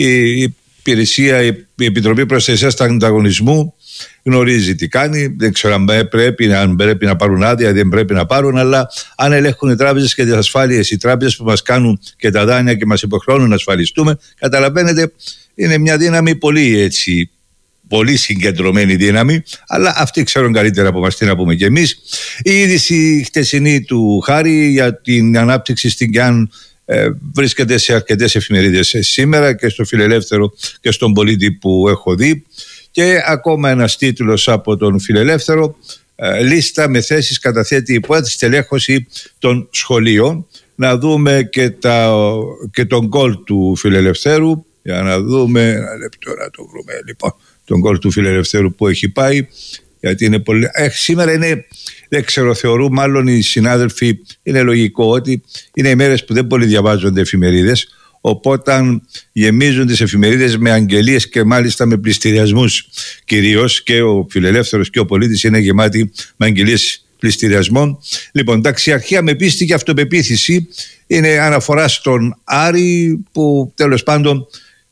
η υπηρεσία, η Επιτροπή Προστασίας του Ανταγωνισμού γνωρίζει τι κάνει. Δεν ξέρω αν πρέπει, αν πρέπει να πάρουν άδεια, δεν πρέπει να πάρουν, αλλά αν ελέγχουν οι τράπεζες και τις ασφάλειες, οι τράπεζες που μας κάνουν και τα δάνεια και μας υποχρεώνουν να ασφαλιστούμε, καταλαβαίνετε, είναι μια δύναμη πολύ έτσι, πολύ συγκεντρωμένη δύναμη, αλλά αυτοί ξέρουν καλύτερα από μας τι να πούμε κι εμείς. Η είδηση χτεσινή του Χάρη για την ανάπτυξη στην ΚΙΑΝ Ε, βρίσκεται σε αρκετές εφημερίδες σήμερα και στο Φιλελεύθερο και στον Πολίτη που έχω δει, και ακόμα ένας τίτλος από τον Φιλελεύθερο, ε, λίστα με θέσεις καταθέτει υπό τη στελέχωση των σχολείων. Να δούμε και, τα, και τον γκολ του Φιλελευθέρου, για να δούμε ένα λεπτό να το βρούμε λοιπόν, τον γκολ του Φιλελευθέρου που έχει πάει, γιατί είναι πολύ... Ε, σήμερα είναι, δεν ξέρω, θεωρούν μάλλον οι συνάδελφοι, είναι λογικό ότι είναι οι μέρες που δεν πολύ διαβάζονται εφημερίδες, οπότε γεμίζουν τις εφημερίδες με αγγελίες και μάλιστα με πληστηριασμούς κυρίως, και ο Φιλελεύθερος και ο Πολίτης είναι γεμάτοι με αγγελίες πληστηριασμών. Λοιπόν, ταξιαρχία με πίστη και αυτοπεποίθηση είναι αναφορά στον Άρη που τέλος πάντων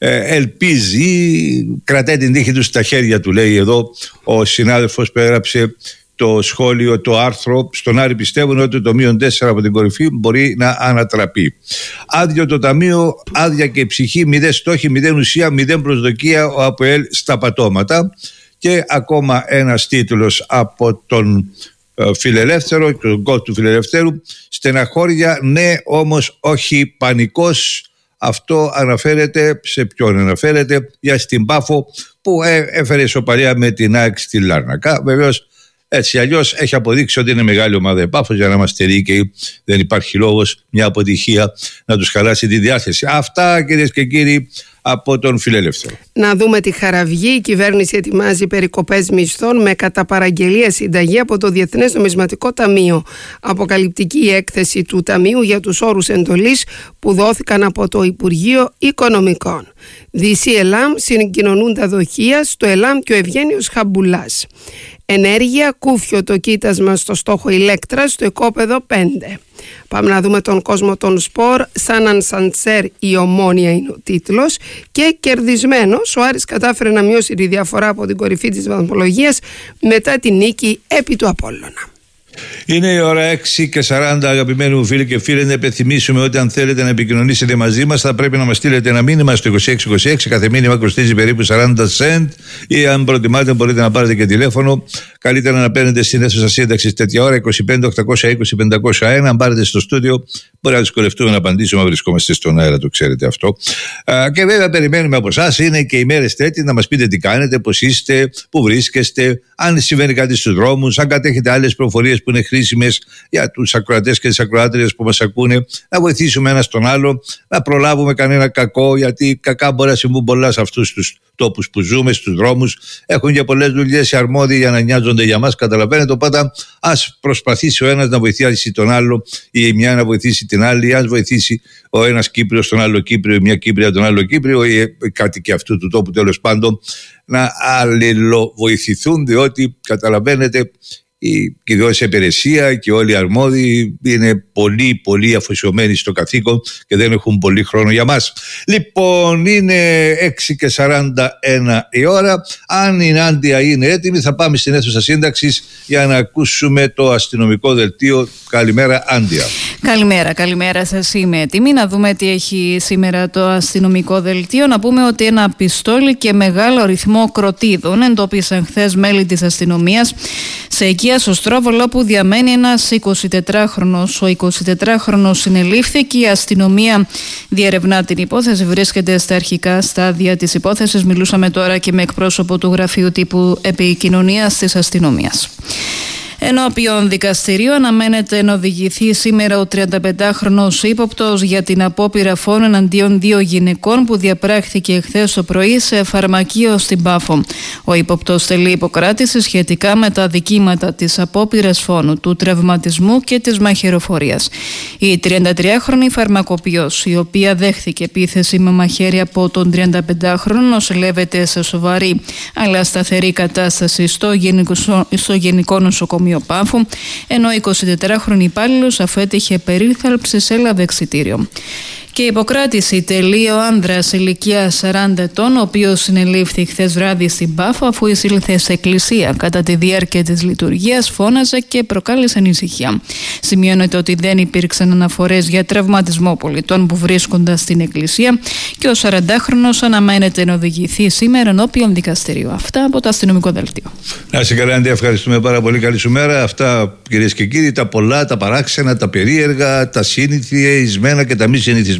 ελπίζει, κρατάει την τύχη του στα χέρια του, λέει εδώ ο συνάδελφος που έγραψε το σχόλιο, το άρθρο. Στον Άρη πιστεύουν ότι το μείον τέσσερα από την κορυφή μπορεί να ανατραπεί. Άδειο το ταμείο, άδεια και ψυχή, μηδέν στόχοι, μηδέν ουσία, μηδέν προσδοκία, ο ΑΠΟΕΛ στα πατώματα. Και ακόμα ένας τίτλος από τον Φιλελεύθερο, τον γκολ του Φιλελευθέρου, στεναχώρια ναι όμως όχι πανικός. Αυτό αναφέρεται, σε ποιον αναφέρεται? Για στην Πάφο που έφερε ισοπαλία με την ΑΕΚ στη Λάρνακα. Βεβαίως έτσι αλλιώς έχει αποδείξει ότι είναι μεγάλη ομάδα η Πάφος, για να είμαστε δίκαιοι. Δεν υπάρχει λόγος μια αποτυχία να τους χαλάσει τη διάθεση. Αυτά, κυρίες και κύριοι, από τον Φιλελεύθερο. Να δούμε τη Χαραυγή. Η κυβέρνηση ετοιμάζει περικοπές μισθών με κατά παραγγελία συνταγή από το Διεθνές Νομισματικό Ταμείο. Αποκαλυπτική η έκθεση του Ταμείου για τους όρους εντολής που δόθηκαν από το Υπουργείο Οικονομικών. Δύση Ελάμ, συγκοινωνούν τα δοχεία στο Ελάμ και ο Ευγένιος Χαμπουλάς. Ενέργεια, κούφιο το κοίτασμα στο στόχο Ηλέκτρα στο οικόπεδο πέντε. Πάμε να δούμε τον κόσμο των σπορ. Σαν ανσαντσέρ η Ομόνια είναι ο τίτλος. Και κερδισμένος, ο Άρης κατάφερε να μειώσει τη διαφορά από την κορυφή της βαθμολογίας μετά την νίκη επί του Απόλλωνα. Είναι η ώρα έξι και σαράντα, αγαπημένοι μου φίλοι και φίλοι. Να υπενθυμίσουμε ότι αν θέλετε να επικοινωνήσετε μαζί μας, θα πρέπει να μας στείλετε ένα μήνυμα στο είκοσι έξι είκοσι έξι. Κάθε μήνυμα κοστίζει περίπου σαράντα σεντ. Ή αν προτιμάτε, μπορείτε να πάρετε και τηλέφωνο. Καλύτερα να παίρνετε στην αίθουσα σύνταξη τέτοια ώρα, είκοσι πέντε οκτακόσια είκοσι πεντακόσια ένα. Αν πάρετε στο στούντιο, μπορεί να δυσκολευτούμε να απαντήσουμε, αν βρισκόμαστε στον αέρα, το ξέρετε αυτό. Α, και βέβαια, περιμένουμε από εσάς. Είναι και οι μέρες τέτοιες να μας πείτε τι κάνετε, πώς είστε, πού βρίσκεστε, αν συμβαίνει κάτι στους δρόμους, αν κατέχετε άλλες προφορίες που είναι χρήσιμες για τους ακροατές και τις ακροάτριες που μας ακούνε, να βοηθήσουμε ένας τον άλλο, να προλάβουμε κανένα κακό, γιατί κακά μπορεί να συμβούν πολλά σε αυτούς τους τόπους που ζούμε, στους δρόμους. Έχουν και πολλές δουλειές οι αρμόδιοι για να νοιάζονται για μας, καταλαβαίνετε. Οπότε ας προσπαθήσει ο ένας να βοηθήσει τον άλλο, ή η μια να βοηθήσει την άλλη, ή ας βοηθήσει ο ένας Κύπριος τον άλλο Κύπριο, η μια Κύπρια τον άλλο Κύπριο, ή οι κάτοικοι αυτού του τόπου τέλος πάντων, να αλληλοβοηθηθούν, διότι καταλαβαίνετε η κυριότητα υπηρεσία και όλοι οι αρμόδιοι είναι πολύ πολύ αφοσιωμένοι στο καθήκον και δεν έχουν πολύ χρόνο για μας. Λοιπόν, είναι έξι και σαράντα ένα η ώρα. Αν η Νάντια είναι έτοιμη, θα πάμε στην αίθουσα σύνταξης για να ακούσουμε το αστυνομικό δελτίο. Καλημέρα, Άντια. Καλημέρα, καλημέρα σας. Είμαι έτοιμη να δούμε τι έχει σήμερα το αστυνομικό δελτίο. Να πούμε ότι ένα πιστόλι και μεγάλο αριθμό κροτίδων εντόπισαν χθες μέλη της αστυνομίας σε οικία στο Στρόβολο, όπου διαμένει ένας εικοσιτετράχρονος. Ο εικοσιτετράχρονος συνελήφθη. Η αστυνομία διερευνά την υπόθεση. Βρίσκεται στα αρχικά στάδια της υπόθεσης. Μιλούσαμε τώρα και με εκπρόσωπο του Γραφείου Τύπου Επικοινωνίας της αστυνομίας. Ενώπιον δικαστηρίου αναμένεται να οδηγηθεί σήμερα ο τριανταπεντάχρονος ύποπτος για την απόπειρα φόνου εναντίον δύο γυναικών που διαπράχθηκε χθες το πρωί σε φαρμακείο στην Πάφο. Ο ύποπτος τελεί υποκράτηση σχετικά με τα δικήματα της απόπειρας φόνου, του τραυματισμού και της μαχαιροφορίας. Η τριαντατριάχρονη φαρμακοποιός, η οποία δέχθηκε επίθεση με μαχαίρι από τον τριανταπεντάχρονο, νοσηλεύεται σε σοβαρή αλλά σταθερή κατάσταση στο γενικό, στο γενικό νοσοκομείο Πάφου, ενώ ο εικοσιτετράχρονη υπάλληλος, αφού έτυχε περίθαλψη, έλαβε εξιτήριο. Και υποκράτηση τελεί ο άνδρας ηλικίας σαράντα ετών, ο οποίος συνελήφθη χθες βράδυ στην Πάφο, αφού εισήλθε σε εκκλησία. Κατά τη διάρκεια της λειτουργίας φώναζε και προκάλεσε ανησυχία. Σημειώνεται ότι δεν υπήρξαν αναφορές για τραυματισμό πολιτών που βρίσκονταν στην εκκλησία και ο σαραντάχρονος αναμένεται να οδηγηθεί σήμερα ενώπιον δικαστηρίου. Αυτά από το αστυνομικό δελτίο. Να σε καλά, Αντία, ευχαριστούμε πάρα πολύ. Καλή σου μέρα. Αυτά, κυρίες και κύριοι, τα πολλά, τα παράξενα, τα περίεργα, τα συνηθισμένα και τα μη συνηθισμένα.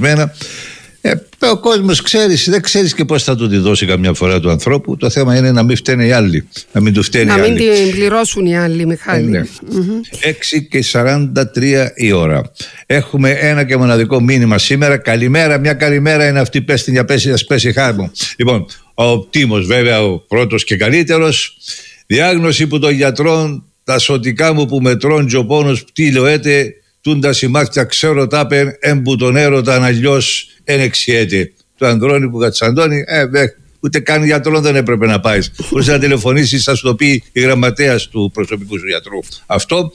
Ε, ο κόσμος ξέρεις, δεν ξέρεις και πώς θα του τη δώσει καμιά φορά του ανθρώπου. Το θέμα είναι να μην φταίνε οι άλλοι. Να μην του φταίνε να οι μην άλλοι. την πληρώσουν οι άλλοι, Μιχάλη. Ε, ναι. mm-hmm. έξι και σαράντα τρία η ώρα. Έχουμε ένα και μοναδικό μήνυμα σήμερα. Καλημέρα, μια καλημέρα είναι αυτή. Πες την για πέσει, ας πέσει χάρμο. Λοιπόν, ο Τίμος βέβαια ο πρώτος και καλύτερος. Διάγνωση που των γιατρών, τα σωτικά μου που με τρώνε ο πόνος πτήλωέται. Τούντα συμμάχτια ξέρω τάπερ έμπου τον έρωτα αλλιώς ενεξιέται. Το Ανδρώνη Κατσαντώνη, ε, δε, ούτε καν γιατρό δεν έπρεπε να πάει. Μπορείς να τηλεφωνήσεις, θα σου το πει η γραμματέας του προσωπικού σου γιατρού. Αυτό.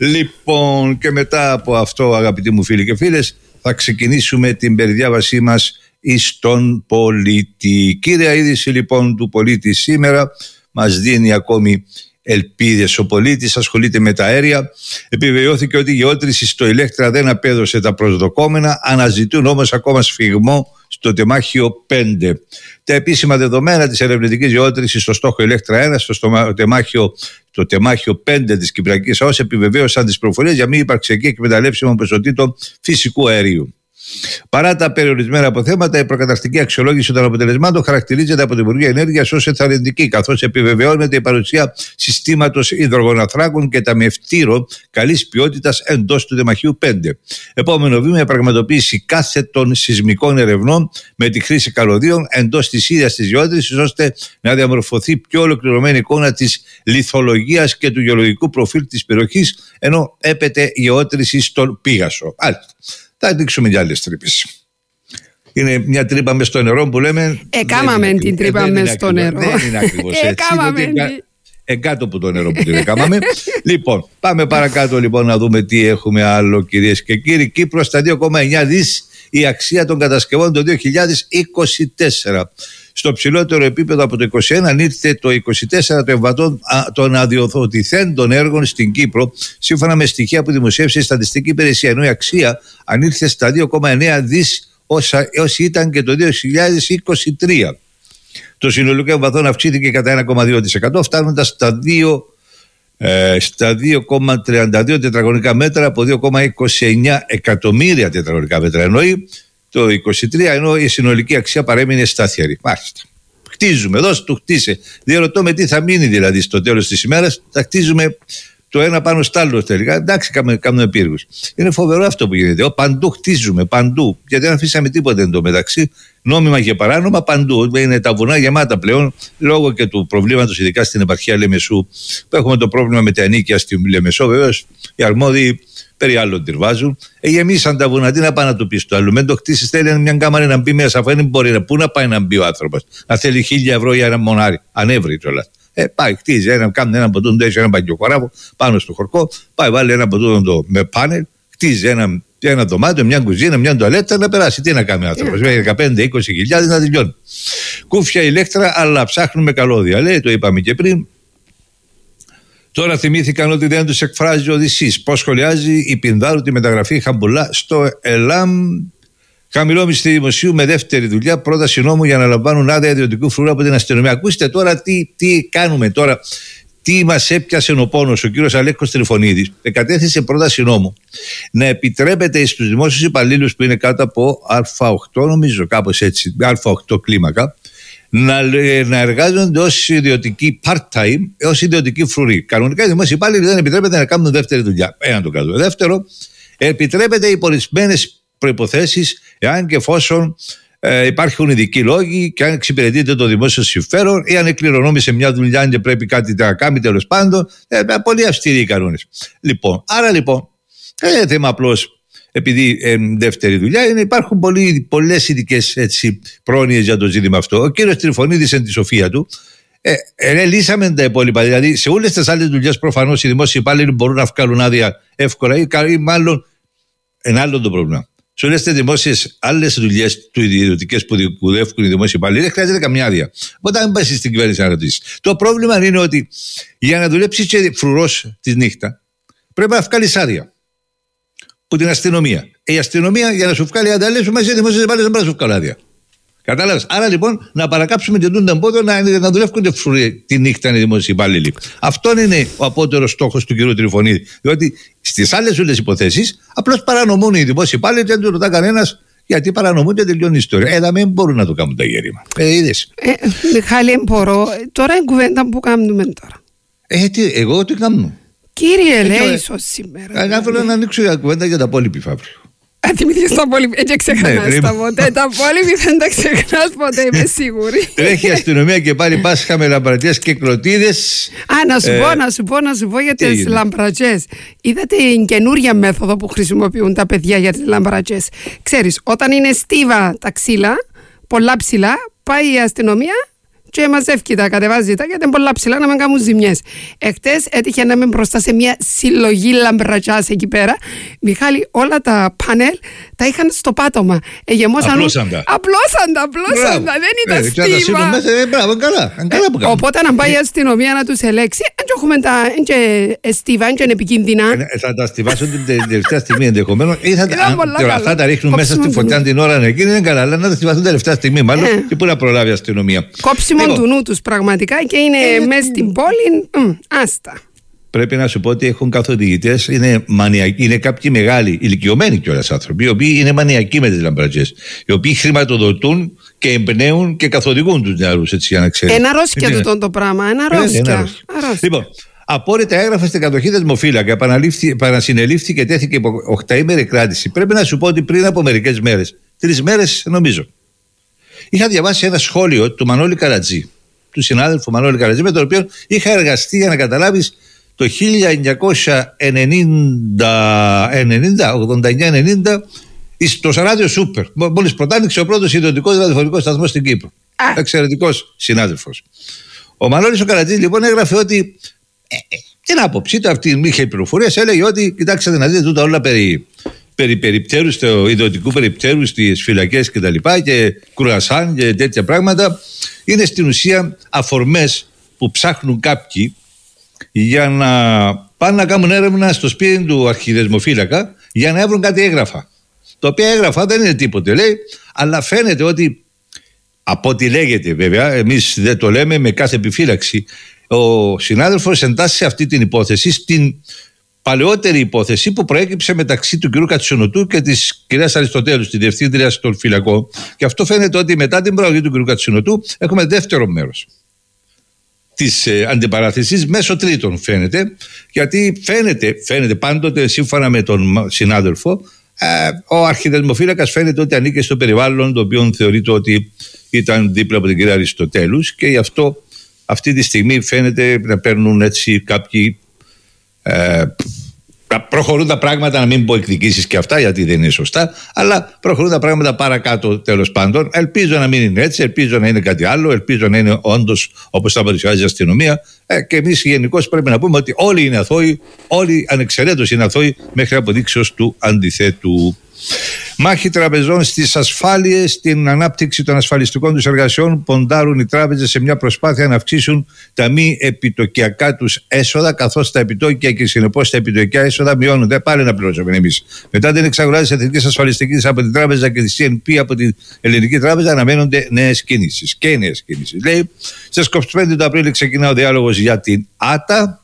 Λοιπόν, και μετά από αυτό, αγαπητοί μου φίλοι και φίλες, θα ξεκινήσουμε την περιδιάβασή μας εις τον πολίτη. Κύρια είδηση λοιπόν του πολίτη σήμερα μας δίνει ακόμη ελπίδες. Ο πολίτης ασχολείται με τα αέρια. Επιβεβαιώθηκε ότι η γεώτρηση στο Ηλέκτρα δεν απέδωσε τα προσδοκόμενα, αναζητούν όμως ακόμα σφιγμό στο τεμάχιο πέντε. Τα επίσημα δεδομένα της ερευνητικής γεώτρησης στο στόχο Ηλέκτρα ένα, στο τεμάχιο, το τεμάχιο πέντε της Κυπριακής ΑΟΣ, επιβεβαίωσαν τις προφορίες για μη υπαρξιακή εκμεταλλεύσιμων ποσοτήτων φυσικού αερίου. Παρά τα περιορισμένα αποθέματα, η προκαταρκτική αξιολόγηση των αποτελεσμάτων χαρακτηρίζεται από την Υπουργεία Ενέργειας ως ενθαρρυντική, καθώς επιβεβαιώνεται η παρουσία συστήματος υδρογοναθράκων και ταμιευτήρων καλής ποιότητας εντός του τεμαχίου πέντε. Επόμενο βήμα, η πραγματοποίηση κάθετων σεισμικών ερευνών με τη χρήση καλωδίων εντός της ίδιας της γεώτρησης, ώστε να διαμορφωθεί πιο ολοκληρωμένη εικόνα της λιθολογίας και του γεωλογικού προφίλ της περιοχής, ενώ έπεται γεώτρηση στον Πίγασο. Άλλωστε. Θα δείξουμε για άλλες τρύπες. Είναι μια τρύπα μες στο νερό που λέμε. Εκάμαμε την τρύπα μες στο νερό. Δεν είναι ακριβώς έτσι. Εκάτω από το νερό που την έκαμαμε. Λοιπόν, πάμε παρακάτω λοιπόν να δούμε τι έχουμε άλλο, κυρίες και κύριοι. Κύπρος στα δύο κόμμα εννιά δις η αξία των κατασκευών το δύο χιλιάδες είκοσι τέσσερα. Στο ψηλότερο επίπεδο από το είκοσι ένα ανήρθε το είκοσι τέσσερα το εμβατών των αδειοδοτηθέντων έργων στην Κύπρο, σύμφωνα με στοιχεία που δημοσίευσε η Στατιστική Υπηρεσία, ενώ η αξία ανήρθε στα δύο κόμμα εννιά δις όσοι ήταν και το δύο χιλιάδες είκοσι τρία. Το συνολικό εμβαθόν αυξήθηκε κατά ένα κόμμα δύο τοις εκατό, φτάνοντας στα δύο Ε, στα δύο κόμμα τριάντα δύο τετραγωνικά μέτρα από δύο κόμμα είκοσι εννιά εκατομμύρια τετραγωνικά μέτρα εννοεί το είκοσι τρία, ενώ η συνολική αξία παρέμεινε σταθερή. Μάλιστα. Χτίζουμε, δώσε του χτίσε. Διερωτώ με τι θα μείνει δηλαδή στο τέλος της ημέρας. Θα χτίζουμε το ένα πάνω στο άλλο τελικά. Εντάξει, κάνουμε, κάνουμε πύργους. Είναι φοβερό αυτό που γίνεται. Παντού χτίζουμε, παντού. Γιατί δεν αφήσαμε τίποτα εντωμεταξύ. Νόμιμα και παράνομα παντού. Είναι τα βουνά γεμάτα πλέον, λόγω και του προβλήματος, ειδικά στην επαρχία Λεμεσού, που έχουμε το πρόβλημα με τα ενοίκια στη Λεμεσό. Βεβαίως, οι αρμόδιοι περί άλλων τυρβάζουν. Ε, γεμίσαν τα βουνά. Τι να πάει να του πει στο άλλο. Μεν το χτίσει, θέλει μια κάμαρη να μπει μέσα. Αφού δεν μπορεί, πού να πάει να μπει ο άνθρωπος. Να θέλει χίλια ευρώ για ένα μονάρι. Ανέβρι κιόλας. Ε, πάει, χτίζει ένα, κάνει ένα ποτούν, έχει ένα παγκιοχωράφο πάνω στο χορκό, πάει, βάλει ένα ποτούν με πάνελ, χτίζει ένα, ένα δωμάτιο, μια κουζίνα, μια τουαλέτα να περάσει. Τι να κάνει ο άνθρωπος, με δεκαπέντε με είκοσι χιλιάδες να τελειώνει. Κούφια ηλέκτρα, αλλά ψάχνουμε καλώδια. Λέει, το είπαμε και πριν. Τώρα θυμήθηκαν ότι δεν τους εκφράζει ο Οδυσσής. Πώς σχολιάζει η Πινδάρου τη μεταγραφή Χαμπουλά στο ΕΛΑΜ. Χαμηλό μισθή δημοσίου με δεύτερη δουλειά. Πρόταση νόμου για να λαμβάνουν άδεια ιδιωτικού φρουρού από την αστυνομία. Ακούστε τώρα τι, τι κάνουμε τώρα. Τι μας έπιασε ο πόνος. Ο κύριος Αλέκος Τριφωνίδης κατέθεσε πρόταση νόμου να επιτρέπεται στους δημόσιους υπαλλήλους που είναι κάτω από Α οκτώ, νομίζω κάπως έτσι, Α οκτώ κλίμακα, να, να εργάζονται ως ιδιωτικοί part-time, ως ιδιωτικοί φρουροί. Κανονικά οι δημόσιοι υπάλληλοι δεν επιτρέπεται να κάνουν δεύτερη δουλειά. Ένα το κάτω. Δεύτερο, επιτρέπεται οι ορισμένες προϋποθέσεις, εάν και εφόσον ε, υπάρχουν ειδικοί λόγοι και αν εξυπηρετείται το δημόσιο συμφέρον ή αν εκκληρονόμησε μια δουλειά και πρέπει κάτι να κάνει, τέλος πάντων. Ε, πολύ αυστηροί οι κανόνες. Λοιπόν, άρα λοιπόν, δεν είναι θέμα απλώς επειδή ε, δεύτερη δουλειά, είναι, υπάρχουν πολλές ειδικές πρόνοιες για το ζήτημα αυτό. Ο κύριος Τριφωνίδης, εν τη σοφία του, ε, ε, λύσαμε τα υπόλοιπα. Δηλαδή, σε όλες τις άλλες δουλειές προφανώς οι δημόσιοι υπάλληλοι μπορούν να βγάλουν άδεια εύκολα ή, ή μάλλον ένα άλλο το πρόβλημα. Σε όλες τις δημόσιες άλλες δουλειές του ιδιωτικές που δουλεύουν οι δημόσιοι υπάλληλοι δεν χρειάζεται καμιά άδεια. Οπότε, αν πας στην κυβέρνηση να ρωτήσεις. Το πρόβλημα είναι ότι για να δουλέψεις και φρουρός τη νύχτα πρέπει να βγάλεις άδεια από την αστυνομία. Η αστυνομία για να σου βγάλει άδεια, λέει σου μέσα οι δημόσιοι υπάλληλοι δεν πρέπει να σου βγάλει άδεια. Κατάλαβες. Άρα λοιπόν να παρακάψουμε και τον εμπόδιο να, να δουλεύουν και φρουροί τη νύχτα οι δημόσιοι υπάλληλοι. Αυτό είναι ο απότερος στόχος του κ. Τριφωνίδη. Διότι στις άλλες όλες υποθέσεις απλώς παρανομούν οι δημόσιοι υπάλληλοι και δεν του ρωτά κανένας γιατί παρανομούν και τελειώνει η ιστορία. Ε, δεν μπορούν να το κάνουν τα γέρημα. Ε, είδες. Ε, Μιχάλη, μπορώ. Τώρα είναι κουβέντα που κάνουμε τώρα. Ε, τι, εγώ τι κάνω. Κύριε, λέει ίσως σήμερα. Εγώ θέλω να ανοίξω για κουβέντα για τα πόλη αύριο. Θυμηθείς τα πόλη, έτσι ξεχνάς τα ποτέ. Τα πόλη δεν τα ξεχνάς ποτέ, είμαι σίγουρη. Τρέχει η αστυνομία και πάλι Πάσχα με λαμπρατιές και κλωτίδες. Α, να σου πω, να σου πω, να σου πω για τις λαμπρατιές. Είδατε την καινούρια μέθοδο που χρησιμοποιούν τα παιδιά για τις λαμπρατιές. Ξέρεις, όταν είναι στίβα τα ξύλα, πολλά ψηλά, πάει η αστυνομία και μαζεύει τα, κατεβάζει τα, γιατί είναι πολλά ψηλά να μην κάνουν ζημιές. Εχθές έτυχε να είμαι μπροστά σε μια συλλογή λαμπρατζάς εκεί πέρα. Μιχάλη, όλα τα πάνελ τα είχαν στο πάτωμα. Εγεμόσαν. Απλώσαντα. Απλώσαντα, απλώσαντα. Δεν ήταν ε, στίβα. Ε, μπράβο, καλά. Ε, καλά που κάνουν. Οπότε να πάει η αστυνομία να τους ελέξει, αν και έχουμε τα στίβα, αν και είναι επικίνδυνα. Ε, θα τα στιβάσουν την τελευταία στιγμή ενδεχομένως. Ή θα, θα τα ρίχνουν μέσα στη φωτιά την ώρα να γίνει. Είναι καλά, αλλά να τα στιβάσουν την τελευταία στιγμή μάλλον και πού να προλάβει η αστυνομία. Κόψιμο του νου τους πραγματικά και είναι ε, μέσα στην πόλη. Μ, άστα. Πρέπει να σου πω ότι έχουν καθοδηγητές, είναι μανιακοί, είναι κάποιοι μεγάλοι, ηλικιωμένοι κιόλας άνθρωποι, οι οποίοι είναι μανιακοί με τις λαμπρατζές. Οι οποίοι χρηματοδοτούν και εμπνέουν και καθοδηγούν τους νεαρούς, έτσι για να ξέρεις. Ένα αρρώσκια του τον το πράγμα. Ένα αρρώσκια. Λοιπόν, απόρριτα έγραφα στην κατοχή δεσμοφύλακα, επανασυνελήφθη και τέθηκε υπό οχταήμερη κράτηση. Πρέπει να σου πω ότι πριν από μερικές μέρες, τρεις μέρες νομίζω, είχα διαβάσει ένα σχόλιο του Μανώλη Καρατζή, του συνάδελφου Μανώλη Καρατζή, με τον οποίο είχα εργαστεί, για να καταλάβεις, το χίλια εννιακόσια ενενήντα, ογδόντα εννιά ενενήντα στο ράδιο Σούπερ. Μόλις πρωτάνοιξε ο πρώτος ιδιωτικός ραδιοφωνικός σταθμός στην Κύπρο. Εξαιρετικός συνάδελφος. Ο Μανώλης ο Καρατζής λοιπόν έγραφε ότι ε, ε, την άποψή του, αυτή είχε πληροφορίες, έλεγε ότι κοιτάξτε να δείτε τούτα όλα περί περί περιπτέρου, στο ιδιωτικού περιπτέρου στις φυλακές και τα λοιπά και κουρασάν και τέτοια πράγματα, είναι στην ουσία αφορμές που ψάχνουν κάποιοι για να πάνε να κάνουν έρευνα στο σπίτι του αρχιδεσμοφύλακα για να έβρουν κάτι έγγραφα. Τα οποία έγγραφα δεν είναι τίποτε, λέει, αλλά φαίνεται ότι, από ό,τι λέγεται βέβαια, εμείς δεν το λέμε με κάθε επιφύλαξη, ο συνάδελφος εντάσσει σε αυτή την υπόθεση στην παλαιότερη υπόθεση που προέκυψε μεταξύ του κ. Κατσιονοτού και της κυρίας Αριστοτέλου, τη διευθύντρια των φυλακών. Και αυτό φαίνεται ότι μετά την προαγωγή του κ. Κατσιονοτού έχουμε δεύτερο μέρος. της ε, αντιπαράθεσης μέσω τρίτων, φαίνεται, γιατί φαίνεται, φαίνεται πάντοτε, σύμφωνα με τον συνάδελφο, ε, ο αρχιδεσμοφύλακας φαίνεται ότι ανήκε στο περιβάλλον το οποίο θεωρείται ότι ήταν δίπλα από την κυρία Αριστοτέλους, και γι' αυτό αυτή τη στιγμή φαίνεται να παίρνουν έτσι κάποιοι ε, προχωρούν τα πράγματα, να μην πω εκδικήσεις και αυτά, γιατί δεν είναι σωστά, αλλά προχωρούν τα πράγματα παρακάτω, τέλος πάντων. Ελπίζω να μην είναι έτσι, ελπίζω να είναι κάτι άλλο, ελπίζω να είναι όντως όπως τα παρουσιάζει η αστυνομία. Ε, και εμείς γενικώς πρέπει να πούμε ότι όλοι είναι αθώοι, όλοι ανεξαιρέτως είναι αθώοι μέχρι αποδείξεως του αντιθέτου. Μάχη τραπεζών στις ασφάλειες, στην ανάπτυξη των ασφαλιστικών τους εργασιών. Ποντάρουν οι τράπεζες σε μια προσπάθεια να αυξήσουν τα μη επιτοκιακά τους έσοδα, καθώς τα επιτόκια και συνεπώς τα επιτοκιακά έσοδα μειώνονται. Πάλι να πληρώσουμε εμείς. Μετά την εξαγορά της Εθνικής Ασφαλιστικής από την Τράπεζα και τη σι εν πι από την Ελληνική Τράπεζα, αναμένονται νέες κινήσεις. Και νέες κινήσεις. Λέει, στις είκοσι πέντε του Απρίλη ξεκινά ο διάλογος για την ΆΤΑ.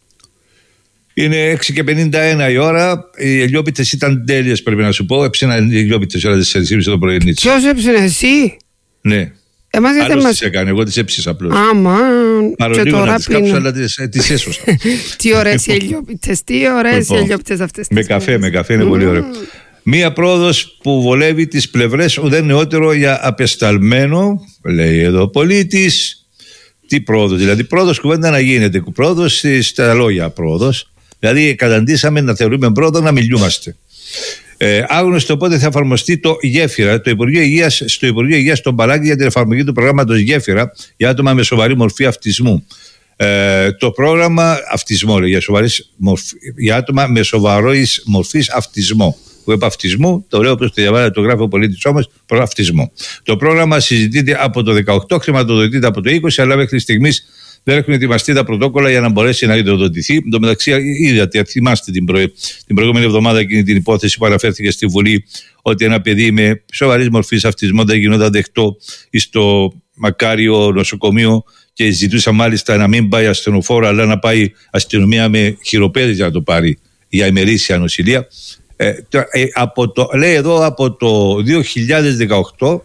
Είναι έξι και πενήντα ένα η ώρα. Οι ελιόπιτες ήταν τέλειες, πρέπει να σου πω. Έψιναν οι ελιόπιτες ώρα τέσσερις και μισή το πρωί. Ποιος έψινε, εσύ? Ναι. Εμάς γιατί Άλλος μας... τις έκανε, εγώ τις έψησα απλώς. Άμα, και τώρα τις κάψω, αλλά τις, τις έσωσα. Τι ωραίες οι ελιόπιτες, τι ωραίες οι ελιόπιτες αυτές. Με καφέ, με καφέ είναι mm. πολύ ωραίο. Μία πρόοδος που βολεύει τις πλευρές, ουδέν νεότερο για απεσταλμένο, λέει εδώ ο πολίτης. Τι πρόοδος, δηλαδή πρόοδος κουβέντα να γίνεται, πρόοδος στα λόγια πρόοδος. Δηλαδή, καταντήσαμε να θεωρούμε πρόοδο να μιλιούμαστε. Ε, άγνωστο πότε θα εφαρμοστεί το Γέφυρα, το Υπουργείο Υγείας, στο Υπουργείο Υγείας στον Παλάκη για την εφαρμογή του προγράμματος Γέφυρα για άτομα με σοβαρή μορφή αυτισμού. Ε, το πρόγραμμα αυτισμό, λέει, για, μορφή, για άτομα με σοβαρή μορφή αυτισμό. Που είπα αυτισμού, το λέω όπως το διαβάζει, το γράφει ο πολίτης όμως, προαυτισμό. Το πρόγραμμα συζητείται από το δεκαοκτώ, χρηματοδοτείται από το είκοσι, αλλά μέχρι στιγμής δεν έχουν ετοιμαστεί τα πρωτόκολλα για να μπορέσει να υιοθετηθεί. Εν τω μεταξύ, είδατε, θυμάστε την, προ... την προηγούμενη εβδομάδα εκείνη την υπόθεση που αναφέρθηκε στη Βουλή, ότι ένα παιδί με σοβαρή μορφή αυτισμό δεν γινόταν δεκτό στο μακάριο νοσοκομείο και ζητούσα μάλιστα να μην πάει ασθενοφόρο, αλλά να πάει αστυνομία με χειροπέδες για να το πάρει για ημερήσια νοσηλεία. Ε, ε, από το, λέει εδώ από το δύο χιλιάδες δεκαοκτώ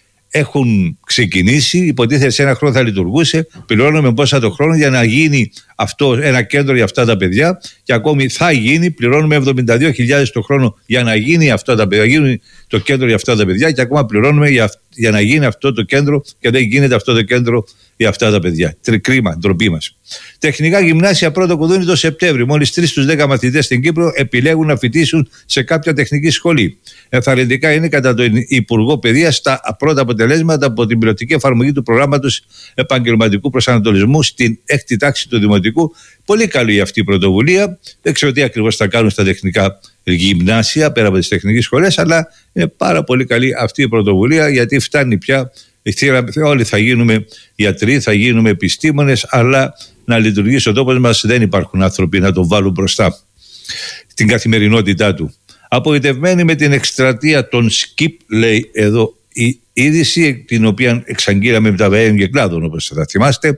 έχουν ξεκινήσει, υποτίθεται σε ένα χρόνο θα λειτουργούσε, πληρώνουμε πόσα το χρόνο για να γίνει αυτό ένα κέντρο για αυτά τα παιδιά, και ακόμη θα γίνει, πληρώνουμε εβδομήντα δύο χιλιάδες το χρόνο για να γίνει αυτό τα παιδιά, γίνει το κέντρο για αυτά τα παιδιά, και ακόμα πληρώνουμε για, για να γίνει αυτό το κέντρο και δεν γίνεται αυτό το κέντρο για αυτά τα παιδιά. Κρίμα, ντροπή μας. Τεχνικά γυμνάσια πρώτο κουδούνι το Σεπτέμβριο. Μόλις τρεις στους δέκα μαθητές στην Κύπρο επιλέγουν να φοιτήσουν σε κάποια τεχνική σχολή. Ενθαρρυντικά είναι κατά τον Υπουργό Παιδείας τα πρώτα αποτελέσματα από την πιλωτική εφαρμογή του προγράμματος επαγγελματικού προσανατολισμού στην έκτη τάξη του Δημοτικού. Πολύ καλή αυτή η πρωτοβουλία. Δεν ξέρω τι ακριβώς θα κάνουν στα τεχνικά γυμνάσια πέρα από τις τεχνικές σχολές, αλλά είναι πάρα πολύ καλή αυτή η πρωτοβουλία, γιατί φτάνει πια. Όλοι θα γίνουμε γιατροί, θα γίνουμε επιστήμονες, αλλά να λειτουργήσει ο τόπος μας δεν υπάρχουν άνθρωποι να τον βάλουν μπροστά στην καθημερινότητά του. Απογοητευμένοι με την εκστρατεία των ΣΚΙΠ, λέει εδώ η είδηση, την οποία εξαγγείλαμε με τα ΒΕΕΜ και κλάδων, όπως θα θυμάστε.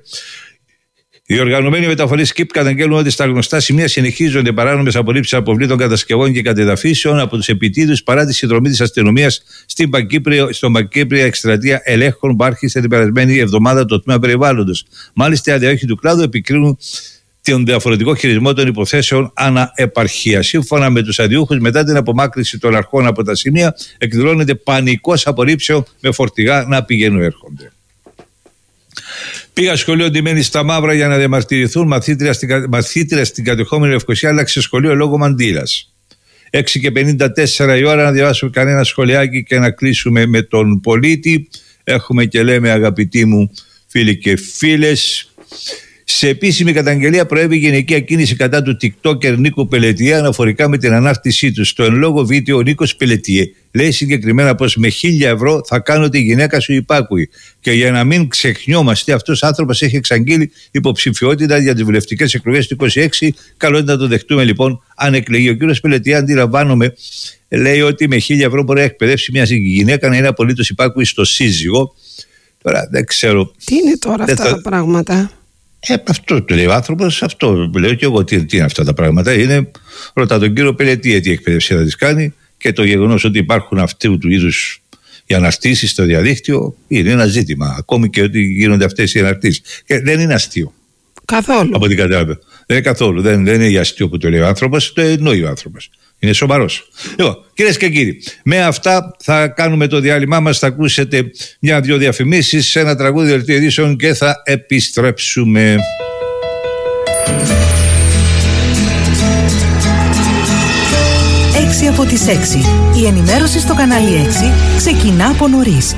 Οι οργανωμένοι μεταφορείς ΣΚΙΠ καταγγέλνουν ότι στα γνωστά σημεία συνεχίζονται παράνομες απορρίψεις αποβλήτων, κατασκευών και κατεδαφίσεων από τους επιτίδους παρά τη συνδρομή της αστυνομίας στην Παγκύπρια εκστρατεία ελέγχων που άρχισε την περασμένη εβδομάδα το τμήμα περιβάλλοντος. Μάλιστα, οι αδειάρχοι του κλάδου επικρίνουν τον διαφορετικό χειρισμό των υποθέσεων ανά επαρχία. Σύμφωνα με τους αδειούχους, μετά την απομάκρυνση των αρχών από τα σημεία, εκδηλώνεται πανικός απορρίψεων με φορτηγά να πηγαίνουν έρχονται. Πήγα σχολείο ντυμένη στα μαύρα για να διαμαρτυρηθούν. Μαθήτρια στην, μαθήτρια στην κατεχόμενη Λευκοσία άλλαξε σχολείο λόγω μαντήλας. έξι και πενήντα τέσσερα η ώρα, να διαβάσουμε κανένα σχολιάκι και να κλείσουμε με τον πολίτη. Έχουμε και λέμε, αγαπητοί μου φίλοι και φίλες, σε επίσημη καταγγελία προέβη γυναικεία κίνηση κατά του TikToker Νίκο Πελετιέ αναφορικά με την ανάρτησή του. Στο εν λόγω βίντεο, ο Νίκος Πελετιέ λέει συγκεκριμένα πως με χίλια ευρώ θα κάνω τη γυναίκα σου υπάκουη. Και για να μην ξεχνιόμαστε, αυτός ο άνθρωπος έχει εξαγγείλει υποψηφιότητα για τις βουλευτικές εκλογές του είκοσι έξι. Καλό είναι να το δεχτούμε λοιπόν αν εκλεγεί. Ο κύριος Πελετιέ, αντιλαμβάνομαι, λέει ότι με χίλια ευρώ μπορεί να εκπαιδεύσει μια γυναίκα να είναι απολύτως υπάκουη στο σύζυγο. Τώρα δεν ξέρω. Τι είναι τώρα αυτά θα... τα πράγματα. Ε, αυτό το λέει ο άνθρωπος, αυτό λέω και εγώ. Τι, τι είναι αυτά τα πράγματα? Είναι, ρωτά τον κύριο Πελετιέ τι εκπαίδευση θα της κάνει, και το γεγονός ότι υπάρχουν αυτού του είδους οι αναρτήσεις στο διαδίκτυο είναι ένα ζήτημα. Ακόμη και ότι γίνονται αυτές οι αναρτήσεις. Και δεν είναι αστείο. Καθόλου. Από την κατάλαβα. Δεν είναι καθόλου. Δεν, δεν είναι για αστείο που το λέει ο άνθρωπος, το εννοεί ο άνθρωπος. Είναι σοβαρός. Λοιπόν, κυρίες και κύριοι, με αυτά θα κάνουμε το διάλειμμά μας. Θα ακούσετε μια-δυο διαφημίσεις σε ένα τραγούδι δελτίο ειδήσεων και θα επιστρέψουμε. έξι από τις έξι. Η ενημέρωση στο κανάλι έξι ξεκινά από νωρίς.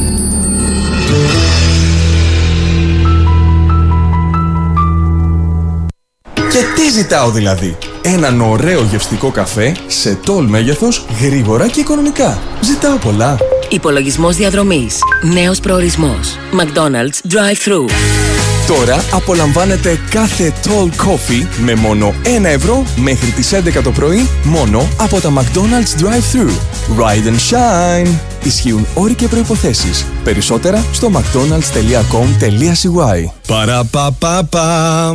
Και τι ζητάω δηλαδή? Έναν ωραίο γευστικό καφέ σε τόλ μέγεθος, γρήγορα και οικονομικά. Ζητάω πολλά. Υπολογισμός διαδρομής. Νέος προορισμός. McDonald's Drive-Thru. Τώρα απολαμβάνετε κάθε tall coffee με μόνο ένα ευρώ μέχρι τις έντεκα το πρωί μόνο από τα McDonald's Drive-Thru. Ride and shine. Ισχύουν όροι και προϋποθέσεις. Περισσότερα στο mcdonalds τελεία com τελεία c y. Παραπαπαπα.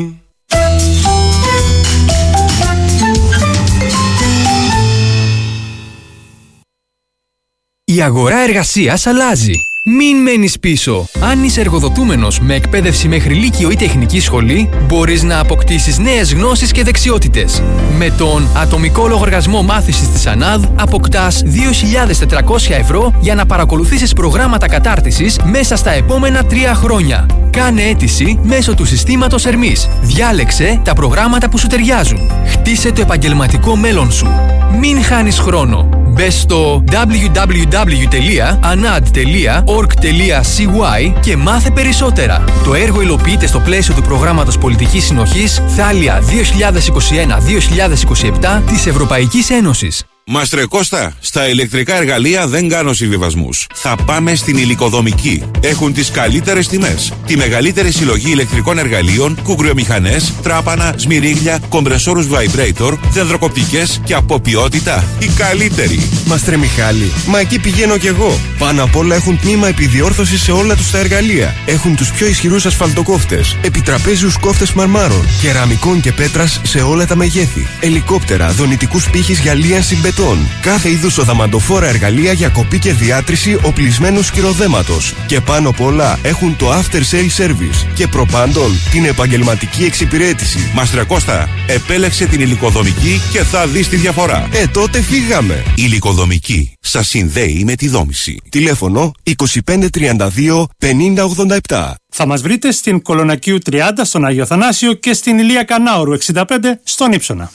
Η αγορά εργασίας αλλάζει. Μην μένεις πίσω. Αν είσαι εργοδοτούμενος με εκπαίδευση μέχρι λύκειο ή τεχνική σχολή, μπορείς να αποκτήσεις νέες γνώσεις και δεξιότητες. Με τον ατομικό λογαριασμό μάθησης της ΑΝΑΔ αποκτάς δύο χιλιάδες τετρακόσια ευρώ για να παρακολουθήσεις προγράμματα κατάρτισης μέσα στα επόμενα τρία χρόνια. Κάνε αίτηση μέσω του συστήματος Ερμής. Διάλεξε τα προγράμματα που σου ταιριάζουν. Χτίσε το επαγγελματικό μέλλον σου. Μην χάνεις χρόνο. Μπες στο double-u double-u double-u τελεία anad τελεία org τελεία c y και μάθε περισσότερα. Το έργο υλοποιείται στο πλαίσιο του προγράμματος Πολιτικής Συνοχής Θάλια δύο χιλιάδες είκοσι ένα δύο χιλιάδες είκοσι επτά της Ευρωπαϊκής Ένωσης. Μαστρε Κώστα, στα ηλεκτρικά εργαλεία δεν κάνω συμβιβασμούς. Θα πάμε στην Υλικοδομική. Έχουν τις καλύτερες τιμές. Τη μεγαλύτερη συλλογή ηλεκτρικών εργαλείων, κουγκριομηχανές, τράπανα, σμυρίγλια, κομπρεσόρους vibrator, δενδροκοπτικές και από ποιότητα η καλύτερη. Μαστρε Μιχάλη, μα εκεί πηγαίνω κι εγώ. Πάνω απ' όλα έχουν τμήμα επιδιόρθωσης σε όλα τους τα εργαλεία. Έχουν τους πιο ισχυρούς ασφαλτοκόφτες, επιτραπέζιους κόφτες μαρμάρων, κεραμικών και πέτρας σε όλα τα μεγέθη, ελικόπτερα, δονητικούς πύχης για λίανση μπετών. Κάθε είδους οδαμαντοφόρα εργαλεία για κοπή και διάτρηση οπλισμένου σκυροδέματος. Και πάνω απ' όλα έχουν το after sale service. Και προπάντων την επαγγελματική εξυπηρέτηση. Μαστρε Κώστα, επέλεξε την Υλικοδομική και θα δεις τη διαφορά. Ε, τότε φύγαμε. Υλικοδομική. Σας συνδέει με τη δόμηση. Τηλέφωνο είκοσι πέντε τριάντα δύο πενήντα ογδόντα επτά. Θα μας βρείτε στην Κολονακίου τριάντα στον Άγιο Θανάσιο και στην Ηλία Κανάουρου εξήντα πέντε στον Ύψωνα.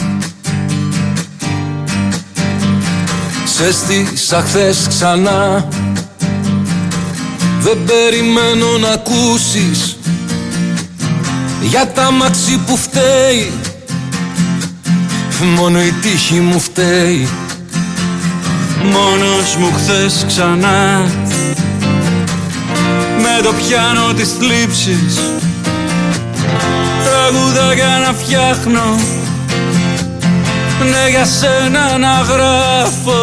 Σε στήσα χθες ξανά. Δεν περιμένω να ακούσεις για τα μαξί που φταίει. Μόνο η τύχη μου φταίει. Μόνος μου χθες ξανά με το πιάνο της θλίψης τραγουδάκια να φτιάχνω. Ναι, για σένα να γράφω.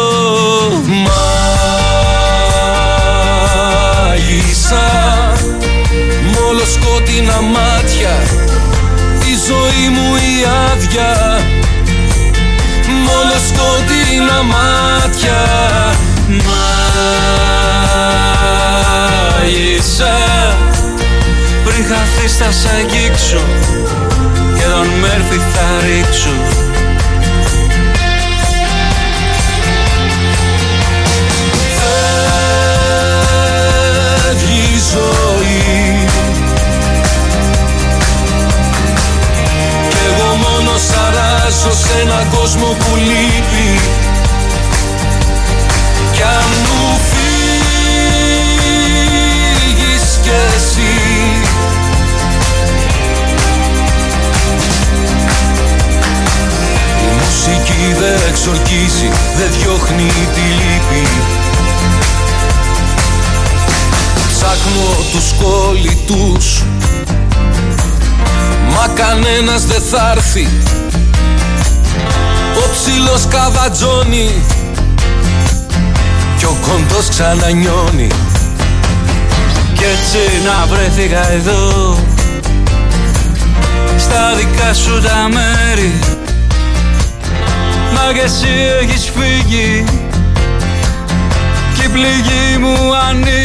Μάγισσα μ' όλο σκότεινα μάτια η ζωή μου η άδεια. Μ' όλο σκότεινα μάτια. Μάγισσα πριν χαθείς θα σ' αγγίξω και τον Μέρφυ θα ρίξω. Κι εγώ μόνος αράζω σε έναν κόσμο που λείπει. Κι αν μου φύγεις κι εσύ, η μουσική δεν εξορκίζει, δεν διώχνει τη λύπη. Ψάχνω τους κολλητούς, μα κανένας δεν θα έρθει. Ο ψηλός καβατζώνει κι ο κοντός ξανανιώνει. Κι έτσι να βρέθηκα εδώ, στα δικά σου τα μέρη. Μα κι εσύ έχεις φύγει κι η πληγή μου ανοίγει.